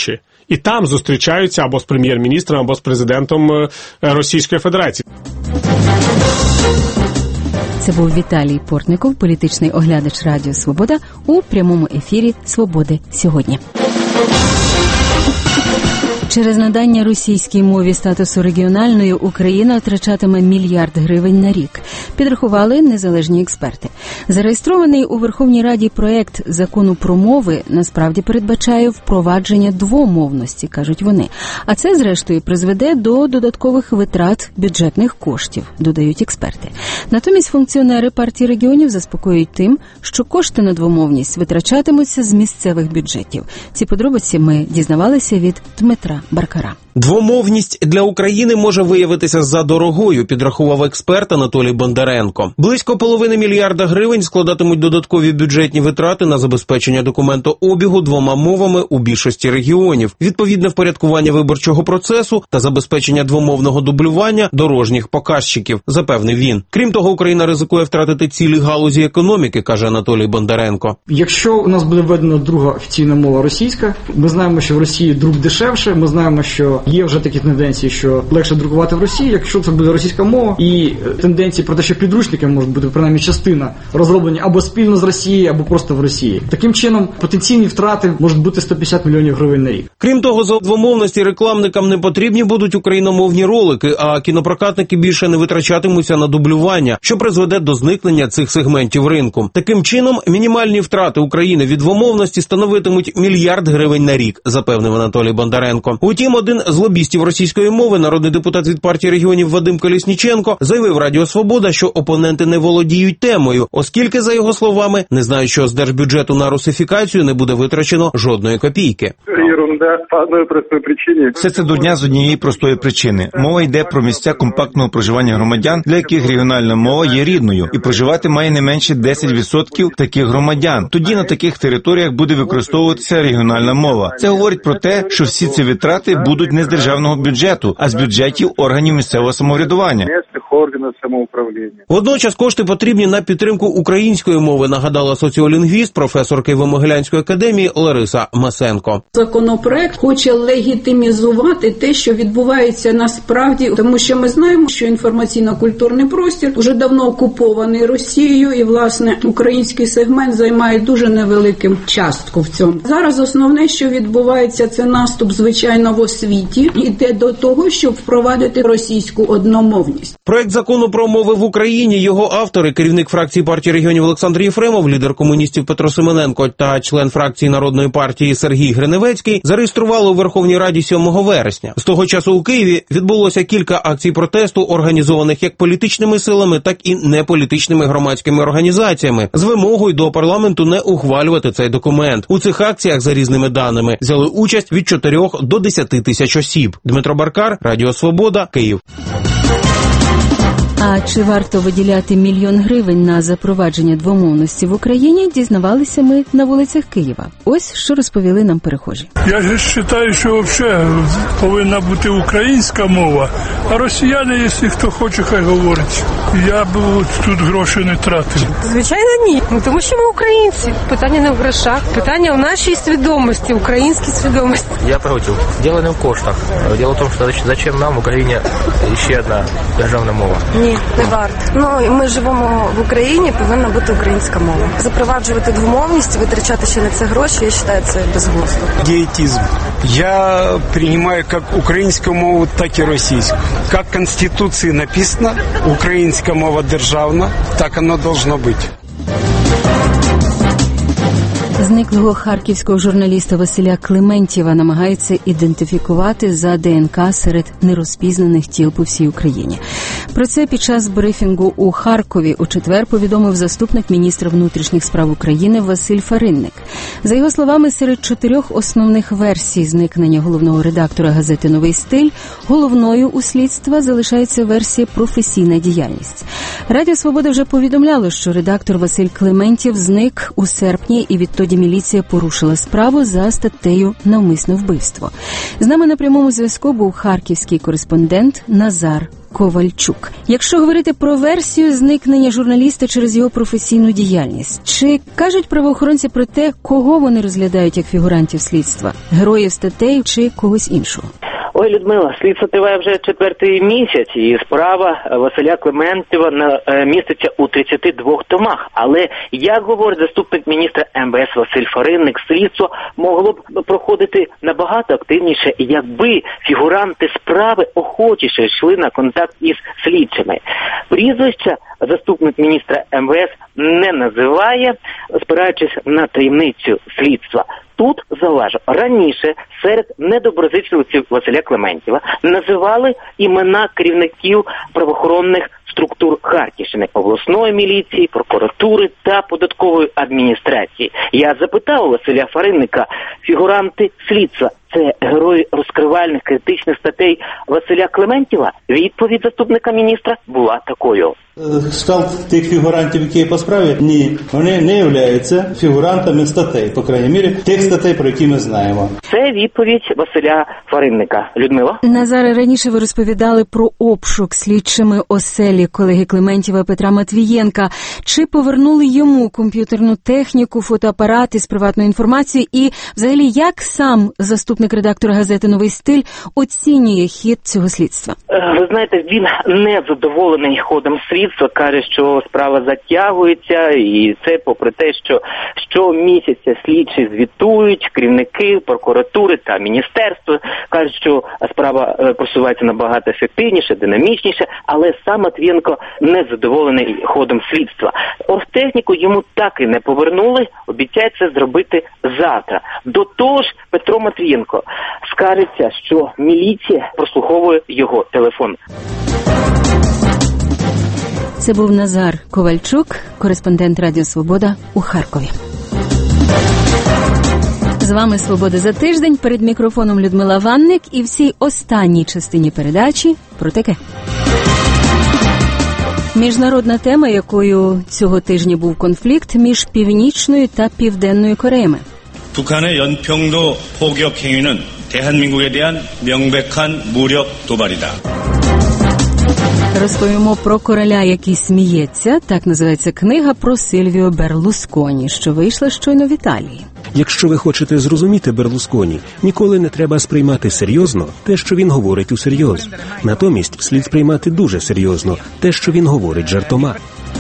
Speaker 19: і там зустрічаються або з прем'єр-міністром, або з президентом Російської Федерації.
Speaker 2: Це був Віталій Портников, політичний оглядач Радіо Свобода у прямому ефірі «Свободи сьогодні». Через надання російській мові статусу регіональної Україна втрачатиме мільярд гривень на рік, підрахували незалежні експерти. Зареєстрований у Верховній Раді проект закону про мови насправді передбачає впровадження двомовності, кажуть вони. А це, зрештою, призведе до додаткових витрат бюджетних коштів, додають експерти. Натомість функціонери партії регіонів заспокоюють тим, що кошти на двомовність витрачатимуться з місцевих бюджетів. Ці подробиці ми дізнавалися від Дмитра Баркара.
Speaker 1: Двомовність для України може виявитися задорогою, підрахував експерт Анатолій Бондаренко. Близько половини мільярда гривень складатимуть додаткові бюджетні витрати на забезпечення документообігу двома мовами у більшості регіонів, відповідне впорядкування виборчого процесу та забезпечення двомовного дублювання дорожніх показчиків, запевнив він. Крім того, Україна ризикує втратити цілі галузі економіки, каже Анатолій Бондаренко.
Speaker 3: Якщо у нас буде введена друга офіційна мова російська, ми знаємо, що в Росії друк дешевше, ми знаємо, що є вже такі тенденції, що легше друкувати в Росії, якщо це буде російська мова, і тенденції про те, що підручники можуть бути, принаймні частина, розроблені або спільно з Росією, або просто в Росії. Таким чином, потенційні втрати можуть бути сто п'ятдесят мільйонів гривень на рік.
Speaker 1: Крім того, за двомовності рекламникам не потрібні будуть україномовні ролики, а кінопрокатники більше не витрачатимуться на дублювання, що призведе до зникнення цих сегментів ринку. Таким чином, мінімальні втрати України від двомовності становитимуть мільярд гривень на рік, запевнив Анатолій Бондаренко. Утім, один з лобістів російської мови, народний депутат від партії регіонів Вадим Колєсніченко, заявив Радіо Свобода, що опоненти не володіють темою, оскільки, за його словами, не знають, що з держбюджету на русифікацію не буде витрачено жодної копійки.
Speaker 6: Ерунда по одній простій причині.
Speaker 20: Все це дурня з однієї простої причини. Мова йде про місця компактного проживання громадян, для яких регіональна мова є рідною, і проживати має не менше десять відсотків таких громадян. Тоді на таких територіях буде використовуватися регіональна мова. Це говорить про те, що всі ці витрати будуть не з державного бюджету, а з бюджетів органів місцевого самоврядування.
Speaker 6: Органів самоуправління.
Speaker 1: Водночас кошти потрібні на підтримку української мови, нагадала соціолінгвіст, професор Києво-Могилянської академії Лариса Масенко.
Speaker 25: Законопроект хоче легітимізувати те, що відбувається насправді, тому що ми знаємо, що інформаційно-культурний простір вже давно окупований Росією, і, власне, український сегмент займає дуже невелику частку в цьому. Зараз основне, що відбувається, це наступ, звичайно, в освіті, іде до того, щоб впровадити російську одномовність.
Speaker 1: Проект закону про мови в Україні, його автори, керівник фракції партії регіонів Олександр Єфремов, лідер комуністів Петро Семененко та член фракції Народної партії Сергій Гриневецький, зареєстрували у Верховній Раді сьомого вересня. З того часу у Києві відбулося кілька акцій протесту, організованих як політичними силами, так і неполітичними громадськими організаціями, з вимогою до парламенту не ухвалювати цей документ. У цих акціях, за різними даними, взяли участь від чотирьох до десяти тисяч осіб. Дмитро Баркар, Радіо Свобода, Київ.
Speaker 2: А чи варто виділяти мільйон гривень на запровадження двомовності в Україні, дізнавалися ми на вулицях Києва. Ось що розповіли нам перехожі.
Speaker 21: Я ж вважаю, що взагалі повинна бути українська мова, а росіяни, якщо хто хоче, хай говорить. Я б тут гроші не тратив.
Speaker 22: Звичайно, ні. Ну, тому що ми українці. Питання не в грошах. Питання в нашій свідомості, українській свідомості.
Speaker 23: Я проти. Діло не в коштах. Діло в тому, що зачем нам в Україні ще одна державна мова?
Speaker 28: Ні, не варто. Ну, ми живемо в Україні, повинна бути українська мова. Запроваджувати двомовність, витрачати ще на це гроші, я вважаю, це безглуздо.
Speaker 29: Диетизм. Я приймаю як українську мову, так і російську. Як в Конституції написано, українська мова державна, так воно должно бути.
Speaker 2: Зниклого харківського журналіста Василя Клементьєва намагаються ідентифікувати за ДНК серед нерозпізнаних тіл по всій Україні. Про це під час брифінгу у Харкові у четвер повідомив заступник міністра внутрішніх справ України Василь Фаринник. За його словами, серед чотирьох основних версій зникнення головного редактора газети «Новий стиль» головною у слідства залишається версія «професійна діяльність». Радіо Свобода вже повідомляло, що редактор Василь Клементьєв зник у серпні, і відтоді міліція порушила справу за статтею «Навмисне вбивство». З нами на прямому зв'язку був харківський кореспондент Назар Ковальчук. Якщо говорити про версію зникнення журналіста через його професійну діяльність, чи кажуть правоохоронці про те, кого вони розглядають як фігурантів слідства? Героїв статей чи когось іншого?
Speaker 4: Ой, Людмила, слідство триває вже четвертий місяць, і справа Василя Клементєва міститься у тридцяти двох томах. Але, як говорить заступник міністра ем ве ес Василь Фаринник, слідство могло б проходити набагато активніше, якби фігуранти справи охочіше йшли на контакт із слідчими. Прізвища заступник міністра ем ве ес не називає, спираючись на таємницю слідства. Тут, зауважу, раніше серед недоброзичливців Василя Клементєва називали імена керівників правоохоронних структур Харківщини, обласної міліції, прокуратури та податкової адміністрації. Я запитав у Василя Фаринника, фігуранти слідства – це герої розкривальних критичних статей Василя Клементєва? Відповідь заступника міністра була такою.
Speaker 5: Кшталт тих фігурантів, які є по справі, ні, вони не являються фігурантами статей, по крайній мірі, тих статей, про які ми знаємо.
Speaker 4: Це відповідь Василя Фаринника. Людмила?
Speaker 2: Назаре, раніше ви розповідали про обшук слідчими оселі колеги Клементєва Петра Матвієнка. Чи повернули йому комп'ютерну техніку, фотоапарати з приватною інформацією? І, взагалі, як сам заступник редактора газети «Новий стиль» оцінює хід цього слідства?
Speaker 4: Ви знаєте, він не задоволений ходом слідства, каже, що справа затягується, і це попри те, що щомісяця слідчі звітують, керівники прокуратури та міністерства, кажуть, що справа просувається набагато ефективніше, динамічніше, але сам Матвієнко не задоволений ходом слідства. Оргтехніку йому так і не повернули, обіцяють це зробити завтра. До того ж, Петро Матвієнко скаржиться, що міліція прослуховує його телефон.
Speaker 2: Це був Назар Ковальчук, кореспондент Радіо Свобода у Харкові. З вами «Свобода за тиждень», перед мікрофоном Людмила Ванник, і в цій останній частині передачі про таке. Міжнародна тема, якою цього тижня був конфлікт між Північною та Південною Кореями.
Speaker 7: 북한의 연평도 포격 행위는 대한민국에 대한 명백한 무력 도발이다.
Speaker 2: Розповімо про короля, який сміється. Так називається книга про Сильвіо Берлусконі, що вийшла щойно в Італії.
Speaker 8: Якщо ви хочете зрозуміти Берлусконі, ніколи не треба сприймати серйозно те, що він говорить усерйоз. Натомість слід сприймати дуже серйозно те, що він говорить жартома.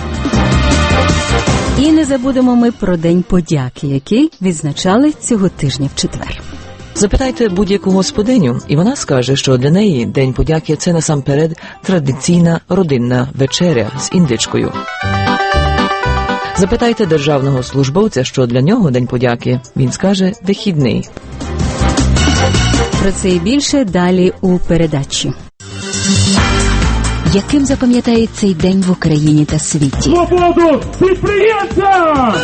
Speaker 2: І не забудемо ми про День подяки, який відзначали цього тижня в четвер.
Speaker 9: Запитайте будь-яку господиню, і вона скаже, що для неї День подяки – це насамперед традиційна родинна вечеря з індичкою. Запитайте державного службовця, що для нього День подяки, він скаже вихідний.
Speaker 2: Про це і більше далі у передачі. Яким запам'ятає цей день в Україні та світі?
Speaker 10: Свободу підприємцям!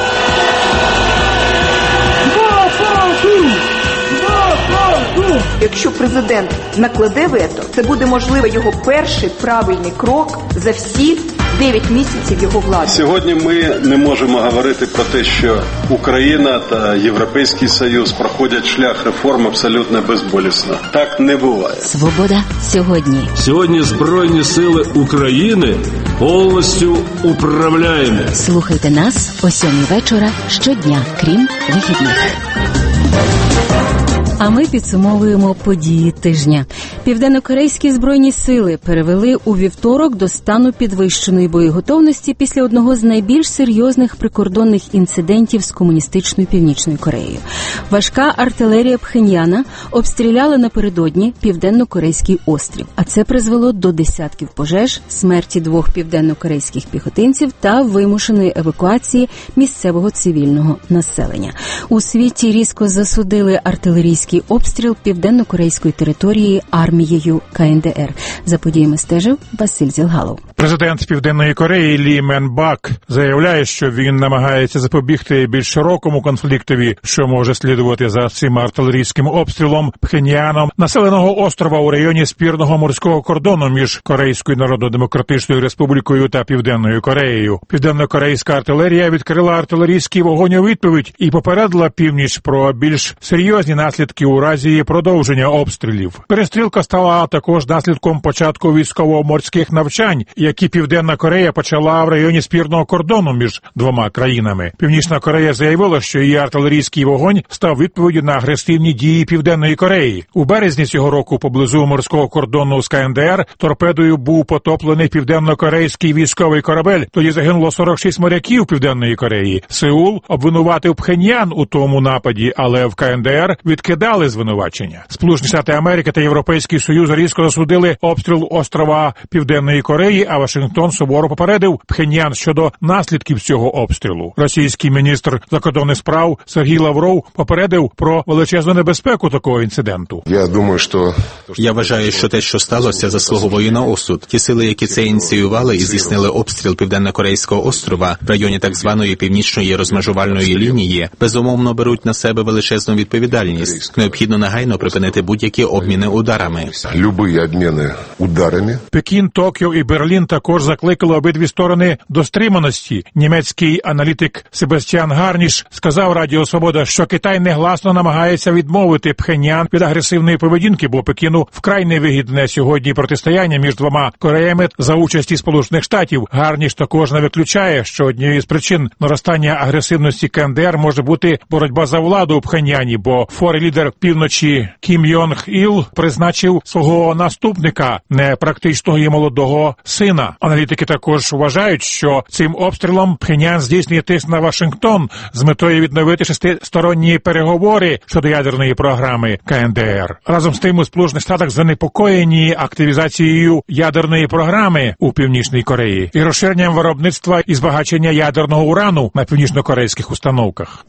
Speaker 10: Свободу! Свободу!
Speaker 17: Якщо президент накладе вето, це буде, можливо, його перший правильний крок за всі дев'ять місяців його влади.
Speaker 24: Сьогодні ми не можемо говорити про те, що Україна та Європейський Союз проходять шлях реформ абсолютно безболісно. Так не буває.
Speaker 2: Свобода сьогодні.
Speaker 26: Сьогодні Збройні сили України повністю управляємо.
Speaker 2: Слухайте нас о сьомій вечора щодня, крім вихідних. А ми підсумовуємо події тижня. Південнокорейські збройні сили перевели у вівторок до стану підвищеної боєготовності після одного з найбільш серйозних прикордонних інцидентів з комуністичною Північною Кореєю. Важка артилерія Пхеньяна обстріляла напередодні південно-корейський острів, а це призвело до десятків пожеж, смерті двох південно-корейських піхотинців та вимушеної евакуації місцевого цивільного населення. У світі різко засудили артилерійські обстріл південно-корейської території армією ка ен де ер. За подіями стежив Василь Зілгалов.
Speaker 30: Президент Південної Кореї Лі Мен Бак заявляє, що він намагається запобігти більш широкому конфліктові, що може слідувати за цим артилерійським обстрілом Пхеньяном населеного острова у районі спірного морського кордону між Корейською Народно-Демократичною Республікою та Південною Кореєю. Південно-корейська артилерія відкрила артилерійський вогонь у відповідь і попередила північ про більш серйозні наслідки у разі продовження обстрілів. Перестрілка стала також наслідком початку військово-морських навчань, які Південна Корея почала в районі спірного кордону між двома країнами. Північна Корея заявила, що її артилерійський вогонь став відповіддю на агресивні дії Південної Кореї. У березні цього року поблизу морського кордону з КНДР торпедою був потоплений південно-корейський військовий корабель. Тоді загинуло сорок шість моряків Південної Кореї. Сеул обвинуватив Пхеньян у тому нападі, але в КНДР відкидали звинувачення. Сполучені Штати Америки та Європейський Союз різко засудили обстріл острова Південної Кореї, а Вашингтон суворо попередив Пхеньян щодо наслідків цього обстрілу. Російський міністр закордонних справ Сергій Лавров попередив про величезну небезпеку такого інциденту.
Speaker 3: Я думаю, що
Speaker 11: Я вважаю, що те, що сталося, заслуговує на осуд. Ті сили, які це ініціювали і здійснили обстріл Південно-Корейського острова в районі так званої північної розмежувальної лінії, безумовно беруть на себе величезну відповідальність. Необхідно негайно припинити будь-які обміни ударами.
Speaker 3: Любі обміни ударами.
Speaker 30: Пекін, Токіо і Берлін також закликали обидві сторони до стриманості. Німецький аналітик Себастьян Гарніш сказав Радіо Свобода, що Китай негласно намагається відмовити Пхеньян від агресивної поведінки, бо Пекіну вкрай невигідне сьогодні протистояння між двома Кореями за участі Сполучених Штатів. Гарніш також не виключає, що однією з причин наростання агресивності КНДР може бути боротьба за владу у Пхеньяні, бо форелідер півночі Кім Йонг Іл призначив свого наступника, не практичного і молодого сина. Аналітики також вважають, що цим обстрілом Пхеньян здійснює тиск на Вашингтон з метою відновити шестисторонні переговори щодо ядерної програми КНДР. Разом з тим у Сполучених Штатах занепокоєні активізацією ядерної програми у Північній Кореї і розширенням виробництва і збагачення ядерного урану на північно-корейських установках.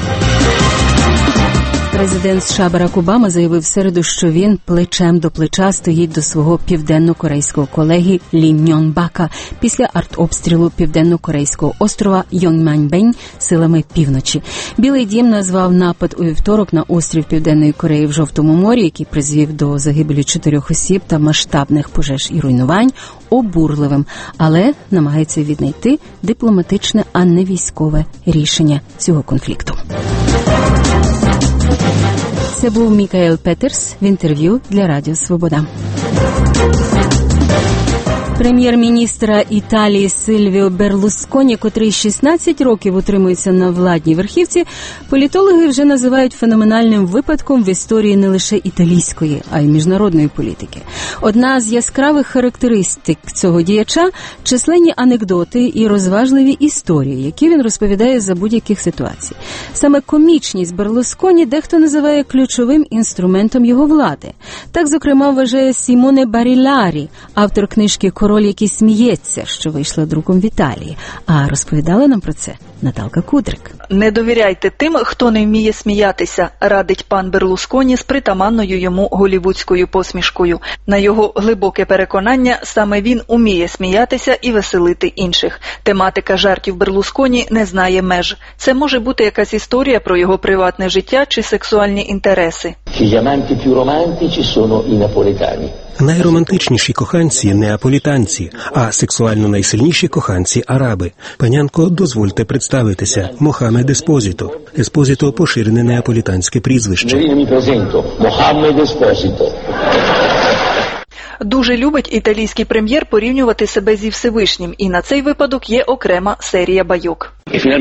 Speaker 2: Президент США Барак Обама заявив в середу, що він плечем до плеча стоїть до свого південно-корейського колеги Лі Мьон Бака після артобстрілу південно-корейського острова Йонмяньбень силами півночі. Білий дім назвав напад у вівторок на острів Південної Кореї в Жовтому морі, який призвів до загибелі чотирьох осіб та масштабних пожеж і руйнувань, обурливим, але намагається віднайти дипломатичне, а не військове рішення цього конфлікту. Це був Мікаел Петерс в інтерв'ю для Радіо Свобода. Прем'єр-міністра Італії Сильвіо Берлусконі, котрий шістнадцять років утримується на владній верхівці, політологи вже називають феноменальним випадком в історії не лише італійської, а й міжнародної політики. Одна з яскравих характеристик цього діяча – численні анекдоти і розважливі історії, які він розповідає за будь-яких ситуацій. Саме комічність Берлусконі дехто називає ключовим інструментом його влади. Так, зокрема, вважає Сімоне Баріларі, автор книжки «Король, який сміється», що вийшла друком в Італії. А розповідала нам про це Наталка Кудрик.
Speaker 12: Не довіряйте тим, хто не вміє сміятися, радить пан Берлусконі з притаманною йому голівудською посмішкою. На його глибоке переконання, саме він уміє сміятися і веселити інших. Тематика жартів Берлусконі не знає меж. Це може бути якась історія про його приватне життя чи сексуальні інтереси.
Speaker 8: Найромантичніші коханці – неаполітанці, а сексуально найсильніші коханці – араби. Панянко, дозвольте представитися. Мохамед Еспозіто. Еспозіто – поширене неаполітанське прізвище.
Speaker 12: Дуже любить італійський прем'єр порівнювати себе зі Всевишнім, і на цей випадок є окрема серія байок.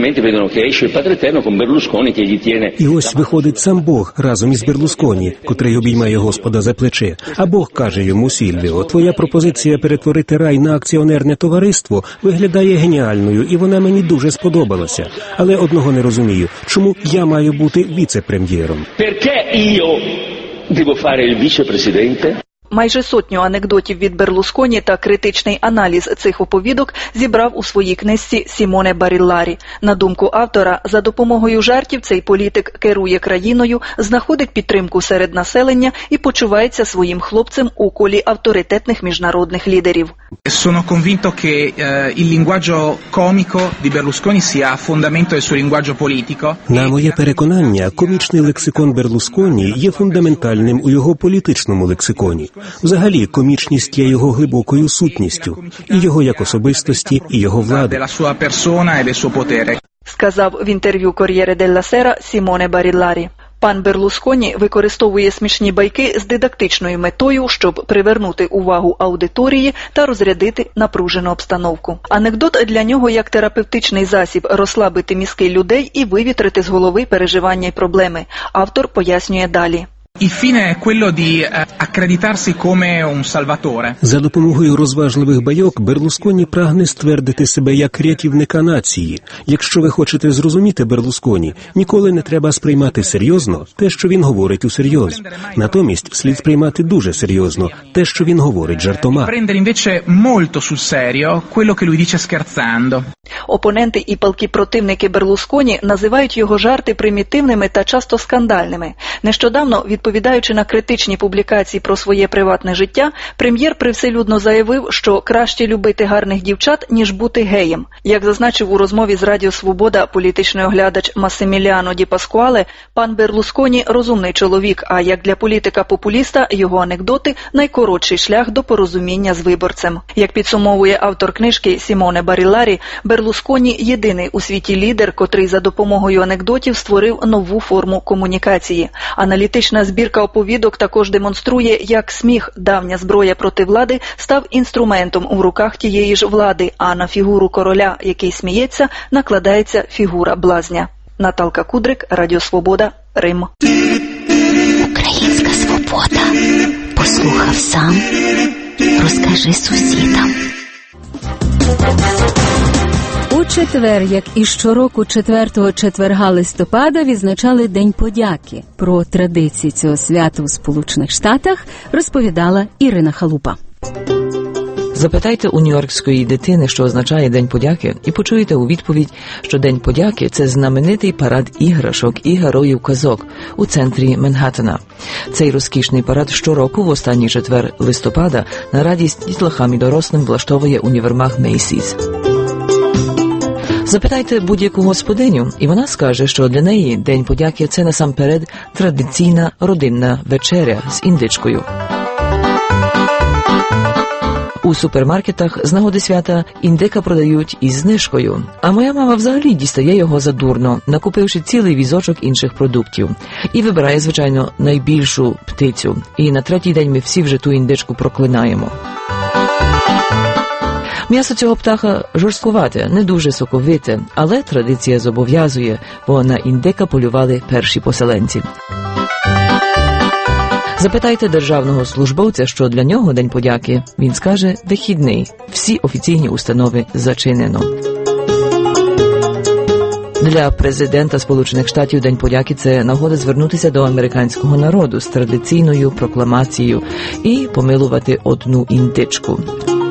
Speaker 8: І ось виходить сам Бог разом із Берлусконі, котрий обіймає Господа за плече. А Бог каже йому: Сільвіо, твоя пропозиція перетворити рай на акціонерне товариство виглядає геніальною, і вона мені дуже сподобалася. Але одного не розумію, чому я маю бути віце-прем'єром?
Speaker 12: Perché io devo fare il vicepresidente? Майже сотню анекдотів від Берлусконі та критичний аналіз цих оповідок зібрав у своїй книжці Сімоне Барілларі. На думку автора, за допомогою жартів цей політик керує країною, знаходить підтримку серед населення і почувається своїм хлопцем у колі авторитетних міжнародних лідерів.
Speaker 13: Sono convinto che eh, il linguaggio comico di Berlusconi sia fondamento del suo linguaggio politico.
Speaker 8: На моє переконання, комічний лексикон Берлусконі є фундаментальним у його політичному лексиконі. Взагалі, комічність є його глибокою сутністю, і його як особистості, і його влади.
Speaker 12: Сказав в інтерв'ю «Кор'єре делла Сера» Сімоне Барілларі. Пан Берлусконі використовує смішні байки з дидактичною метою, щоб привернути увагу аудиторії та розрядити напружену обстановку. Анекдот для нього як терапевтичний засіб розслабити мізки людей і вивітрити з голови переживання й проблеми. Автор пояснює далі.
Speaker 13: Il fine è quello di accreditarsi come un salvatore.
Speaker 8: За допомогою розважливих байок Берлусконі прагне ствердити себе як рятівника нації. Якщо ви хочете зрозуміти Берлусконі, ніколи не треба сприймати серйозно те, що він говорить усерйоз. Натомість слід сприймати дуже серйозно те, що він говорить жартома.
Speaker 13: Prendere invece molto sul serio quello che lui dice scherzando.
Speaker 12: Опоненти і палкі противники Берлусконі називають його жарти примітивними та часто скандальними. Нещодавно, відповідаючи на критичні публікації про своє приватне життя, прем'єр привселюдно заявив, що краще любити гарних дівчат, ніж бути геєм. Як зазначив у розмові з Радіо Свобода політичний оглядач Масиміліано Ді Паскуале, пан Берлусконі – розумний чоловік, а як для політика-популіста його анекдоти – найкоротший шлях до порозуміння з виборцем. Як підсумовує автор книжки Сімоне Барілларі, Берлусконі – єдиний у світі лідер, котрий за допомогою анекдотів створив нову форму комунікації. Аналітична збірка оповідок також демонструє, як сміх, давня зброя проти влади, став інструментом у руках тієї ж влади, а на фігуру короля, який сміється, накладається фігура блазня. Наталка Кудрик, Радіо Свобода, Рим.
Speaker 2: Українська свобода. Послухав сам, розкажи сусідам. У четвер, як і щороку четвертого четверга листопада, відзначали День подяки. Про традиції цього свята у Сполучених Штатах розповідала Ірина Халупа.
Speaker 9: Запитайте у нью-йоркської дитини, що означає День подяки, і почуєте у відповідь, що День подяки – це знаменитий парад іграшок і героїв казок у центрі Менхеттена. Цей розкішний парад щороку в останній четвер листопада на радість дітлахам і дорослим влаштовує універмаг Мейсіс. Запитайте будь-яку господиню, і вона скаже, що для неї День подяки – це насамперед традиційна родинна вечеря з індичкою. У супермаркетах з нагоди свята індика продають із знижкою. А моя мама взагалі дістає його задурно, накупивши цілий візочок інших продуктів. І вибирає, звичайно, найбільшу птицю. І на третій день ми всі вже ту індичку проклинаємо. М'ясо цього птаха жорсткувате, не дуже соковите, але традиція зобов'язує, бо на індика полювали перші поселенці. Запитайте державного службовця, що для нього День подяки. Він скаже – вихідний. Всі офіційні установи зачинено. Для президента Сполучених Штатів День подяки – це нагода звернутися до американського народу з традиційною прокламацією і помилувати одну індичку.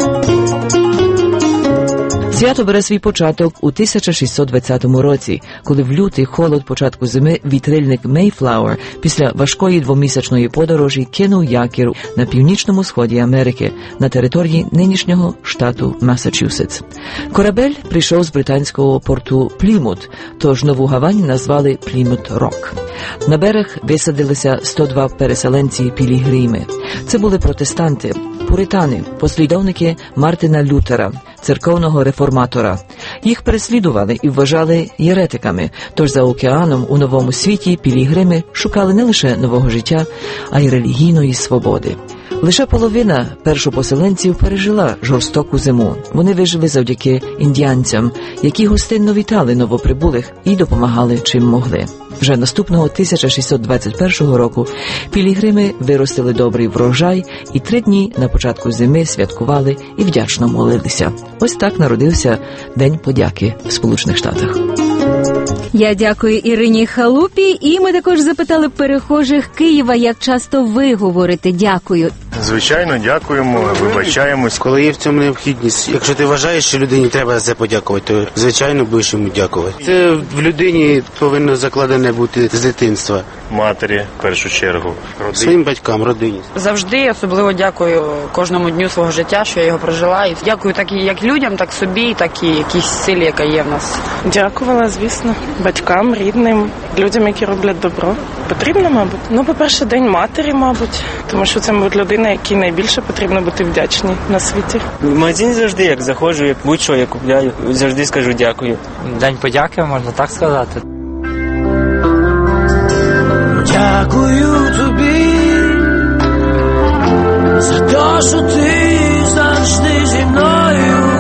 Speaker 9: Свято бере свій початок у тисяча шістсот двадцятому році, коли в лютий холод початку зими вітрильник Мейфлауер після важкої двомісячної подорожі кинув якір на північному сході Америки, на території нинішнього штату Масачусетс. Корабель прийшов з британського порту Плімут, тож Нову Гавань назвали Плімут-Рок. На берег висадилися сто два переселенці-пілігрими. Це були протестанти, пуритани, послідовники Мартина Лютера, церковного реформатора. Їх переслідували і вважали єретиками, тож за океаном у Новому світі пілігрими шукали не лише нового життя, а й релігійної свободи. Лише половина першопоселенців пережила жорстоку зиму. Вони вижили завдяки індіанцям, які гостинно вітали новоприбулих і допомагали чим могли. Вже наступного тисяча шістсот двадцять першого року пілігрими виростили добрий врожай і три дні на початку зими святкували і вдячно молилися. Ось так народився День подяки в Сполучених Штатах.
Speaker 2: Я дякую Ірині Халупі, і ми також запитали перехожих Києва, як часто ви говорите «дякую».
Speaker 1: Звичайно, дякуємо, вибачаємось.
Speaker 6: Коли є в цьому необхідність. Якщо ти вважаєш, що людині треба за це подякувати, то, звичайно, будеш йому дякувати. Це в людині повинно закладене бути з дитинства.
Speaker 1: Матері, в першу чергу.
Speaker 6: Родині. Своїм батькам, родині.
Speaker 14: Завжди особливо дякую кожному дню свого життя, що я його прожила. І дякую так і як людям, так собі, так і якійсь силі, яка є в нас.
Speaker 15: Дякувала, звісно, батькам, рідним, людям, які роблять добро. Потрібно, мабуть. Ну, по-перше, День матері, мабуть, тому що це, мабуть, людина, якій найбільше потрібно бути вдячній на світі.
Speaker 16: В магазин завжди, як заходжу, як будь-що я купляю, завжди скажу дякую.
Speaker 23: День подяки, можна так сказати.
Speaker 5: Дякую тобі за те, що ти завжди зі мною.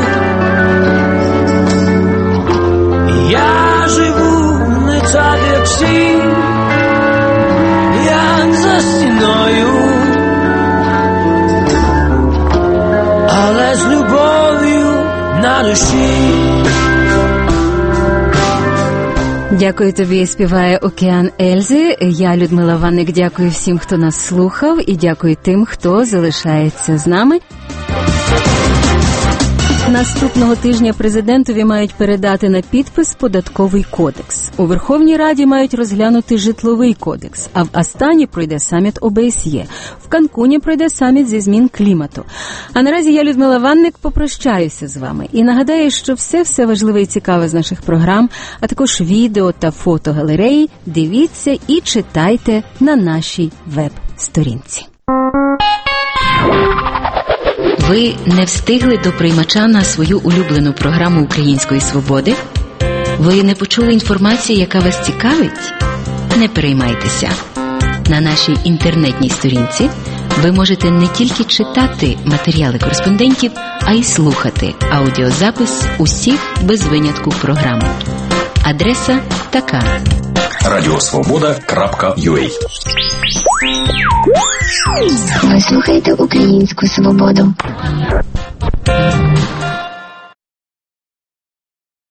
Speaker 5: Я живу не так, як всі, як за стіною, але з любов'ю на душі.
Speaker 2: Дякую тобі, співає Океан Ельзи. Я, Людмила Ванник, дякую всім, хто нас слухав, і дякую тим, хто залишається з нами. Наступного тижня президентові мають передати на підпис податковий кодекс. У Верховній Раді мають розглянути житловий кодекс, а в Астані пройде саміт О Б С Є. В Канкуні пройде саміт зі змін клімату. А наразі я, Людмила Ванник, попрощаюся з вами і нагадаю, що все-все важливе і цікаве з наших програм, а також відео та фотогалереї дивіться і читайте на нашій веб-сторінці.
Speaker 18: Ви не встигли до приймача на свою улюблену програму Української свободи? Ви не почули інформації, яка вас цікавить? Не переймайтеся. На нашій інтернетній сторінці ви можете не тільки читати матеріали кореспондентів, а й слухати аудіозапис усіх без винятку програм. Адреса така:
Speaker 19: радіосвобода крапка ю а.
Speaker 20: Ви слухаєте Українську свободу.